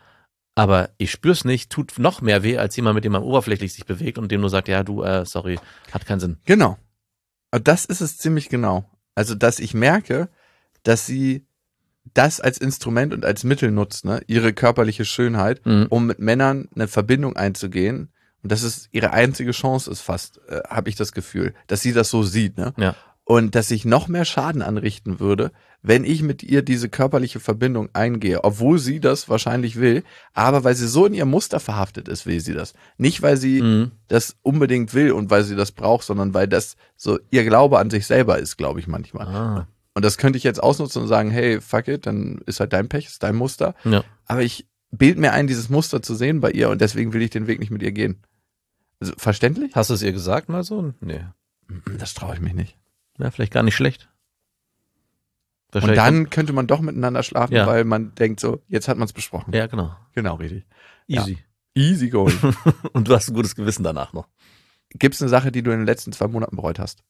aber ich spür's nicht, tut noch mehr weh, als jemand, mit dem man oberflächlich sich bewegt und dem nur sagt, ja, du, äh, sorry, hat keinen Sinn. Genau. Und das ist es ziemlich genau. Also, dass ich merke, dass sie das als Instrument und als Mittel nutzt, ne, ihre körperliche Schönheit, Mhm. um mit Männern eine Verbindung einzugehen. Und das ist ihre einzige Chance ist fast, äh, habe ich das Gefühl, dass sie das so sieht, ne? Ja. Und dass ich noch mehr Schaden anrichten würde, wenn ich mit ihr diese körperliche Verbindung eingehe, obwohl sie das wahrscheinlich will, aber weil sie so in ihr Muster verhaftet ist, will sie das. Nicht, weil sie Mhm. das unbedingt will und weil sie das braucht, sondern weil das so ihr Glaube an sich selber ist, glaube ich manchmal. Ah. Und das könnte ich jetzt ausnutzen und sagen, hey, fuck it, dann ist halt dein Pech, ist dein Muster. Ja. Aber ich bild mir ein, dieses Muster zu sehen bei ihr und deswegen will ich den Weg nicht mit ihr gehen. Also, verständlich? Hast du es ihr gesagt mal so? Nee. Das traue ich mich nicht. Ja, vielleicht gar nicht schlecht. Und Wahrscheinlich- dann könnte man doch miteinander schlafen, Ja. weil man denkt so, jetzt hat man es besprochen. Ja, genau. Genau, richtig. Easy. Easy going. Und du hast ein gutes Gewissen danach noch. Gibt es eine Sache, die du in den letzten zwei Monaten bereut hast?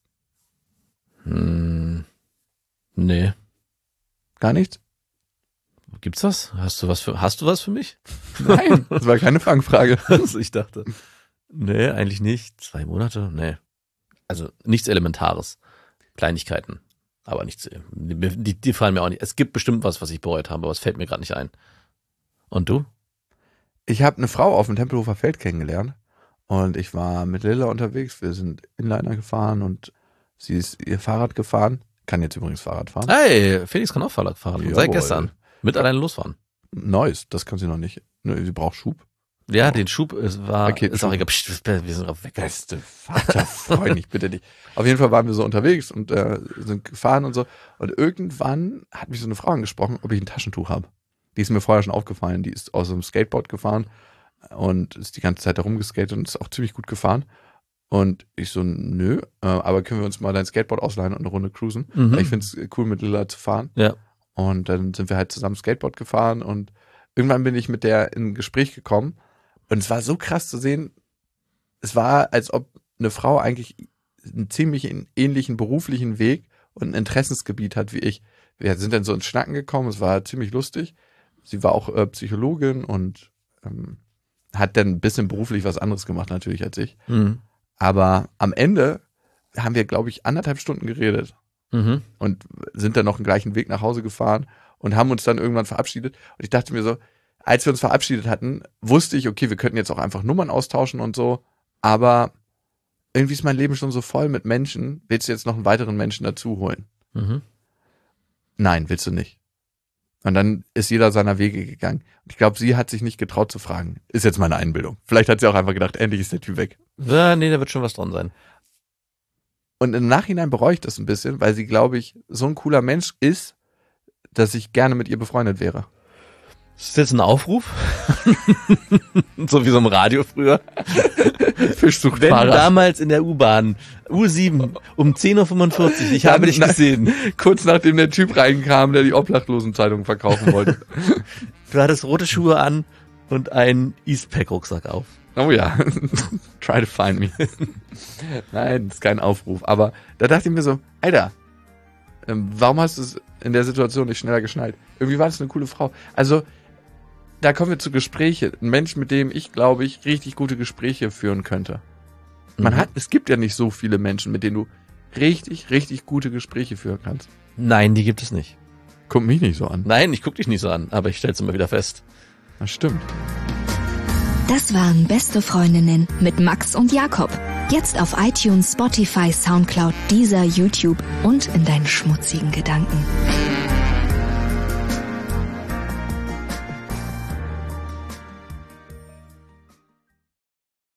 Hm. Nee. Gar nichts? Gibt's das? Hast du was für, hast du was für mich? Nein, das war keine Fangfrage. Also ich dachte. Nee, eigentlich nicht. Zwei Monate? Nee. Also nichts Elementares. Kleinigkeiten. Aber nichts, die, die fallen mir auch nicht. Es gibt bestimmt was, was ich bereut habe, aber es fällt mir gerade nicht ein. Und du? Ich habe eine Frau auf dem Tempelhofer Feld kennengelernt und ich war mit Lilla unterwegs. Wir sind Inliner gefahren und sie ist ihr Fahrrad gefahren. Kann jetzt übrigens Fahrrad fahren. Hey, Felix kann auch Fahrrad fahren. Jawohl. Seit gestern. Mit alleine losfahren. Neues, das kann sie noch nicht. Ne, sie braucht Schub. Ja, den Schub, es war, Okay, ist auch Schub. egal. Psst, wir sind auch weg. Beste Vater, freu mich bitte nicht. Auf jeden Fall waren wir so unterwegs und äh, sind gefahren und so. Und irgendwann hat mich so eine Frau angesprochen, ob ich ein Taschentuch habe. Die ist mir vorher schon aufgefallen. Die ist aus einem Skateboard gefahren und ist die ganze Zeit da rumgeskatet und ist auch ziemlich gut gefahren. Und ich so, nö, äh, aber können wir uns mal dein Skateboard ausleihen und eine Runde cruisen? Mhm. Weil ich finde es cool, mit Lilla zu fahren. Ja. Und dann sind wir halt zusammen Skateboard gefahren und irgendwann bin ich mit der in ein Gespräch gekommen und es war so krass zu sehen, es war, als ob eine Frau eigentlich einen ziemlich ähnlichen beruflichen Weg und ein Interessensgebiet hat wie ich. Wir sind dann so ins Schnacken gekommen, es war ziemlich lustig. Sie war auch äh, Psychologin und ähm, hat dann ein bisschen beruflich was anderes gemacht natürlich als ich. Mhm. Aber am Ende haben wir, glaube ich, anderthalb Stunden geredet. Mhm. Und sind dann noch den gleichen Weg nach Hause gefahren und haben uns dann irgendwann verabschiedet. Und ich dachte mir so, als wir uns verabschiedet hatten, wusste ich, okay, wir könnten jetzt auch einfach Nummern austauschen und so, aber irgendwie ist mein Leben schon so voll mit Menschen, willst du jetzt noch einen weiteren Menschen dazu holen? Mhm. Nein, willst du nicht. Und dann ist jeder seiner Wege gegangen. Und ich glaube, sie hat sich nicht getraut zu fragen. Ist jetzt meine Einbildung. Vielleicht hat sie auch einfach gedacht, endlich ist der Typ weg. Ja, nee, da wird schon was dran sein. Und im Nachhinein bereue ich das ein bisschen, weil sie, glaube ich, so ein cooler Mensch ist, dass ich gerne mit ihr befreundet wäre. Ist das jetzt ein Aufruf? So wie so im Radio früher. Fisch sucht Wenn Fahrrad. damals in der U-Bahn, U sieben, um zehn Uhr fünfundvierzig, ich habe dich Dann- gesehen. Kurz nachdem der Typ reinkam, der die Obdachlosenzeitung verkaufen wollte. Du hattest rote Schuhe an und einen Eastpack-Rucksack auf. Oh ja. Try to find me. Nein, das ist kein Aufruf. Aber da dachte ich mir so, Alter, ähm, warum hast du es in der Situation nicht schneller geschnallt? Irgendwie war das eine coole Frau. Also, da kommen wir zu Gespräche. Ein Mensch, mit dem ich, glaube ich, richtig gute Gespräche führen könnte. Man Mhm. hat, es gibt ja nicht so viele Menschen, mit denen du richtig, richtig gute Gespräche führen kannst. Nein, die gibt es nicht. Guck mich nicht so an. Nein, ich guck dich nicht so an, aber ich stell's immer wieder fest. Das stimmt. Das waren Beste Freundinnen mit Max und Jakob. Jetzt auf iTunes, Spotify, Soundcloud, Deezer, YouTube und in deinen schmutzigen Gedanken.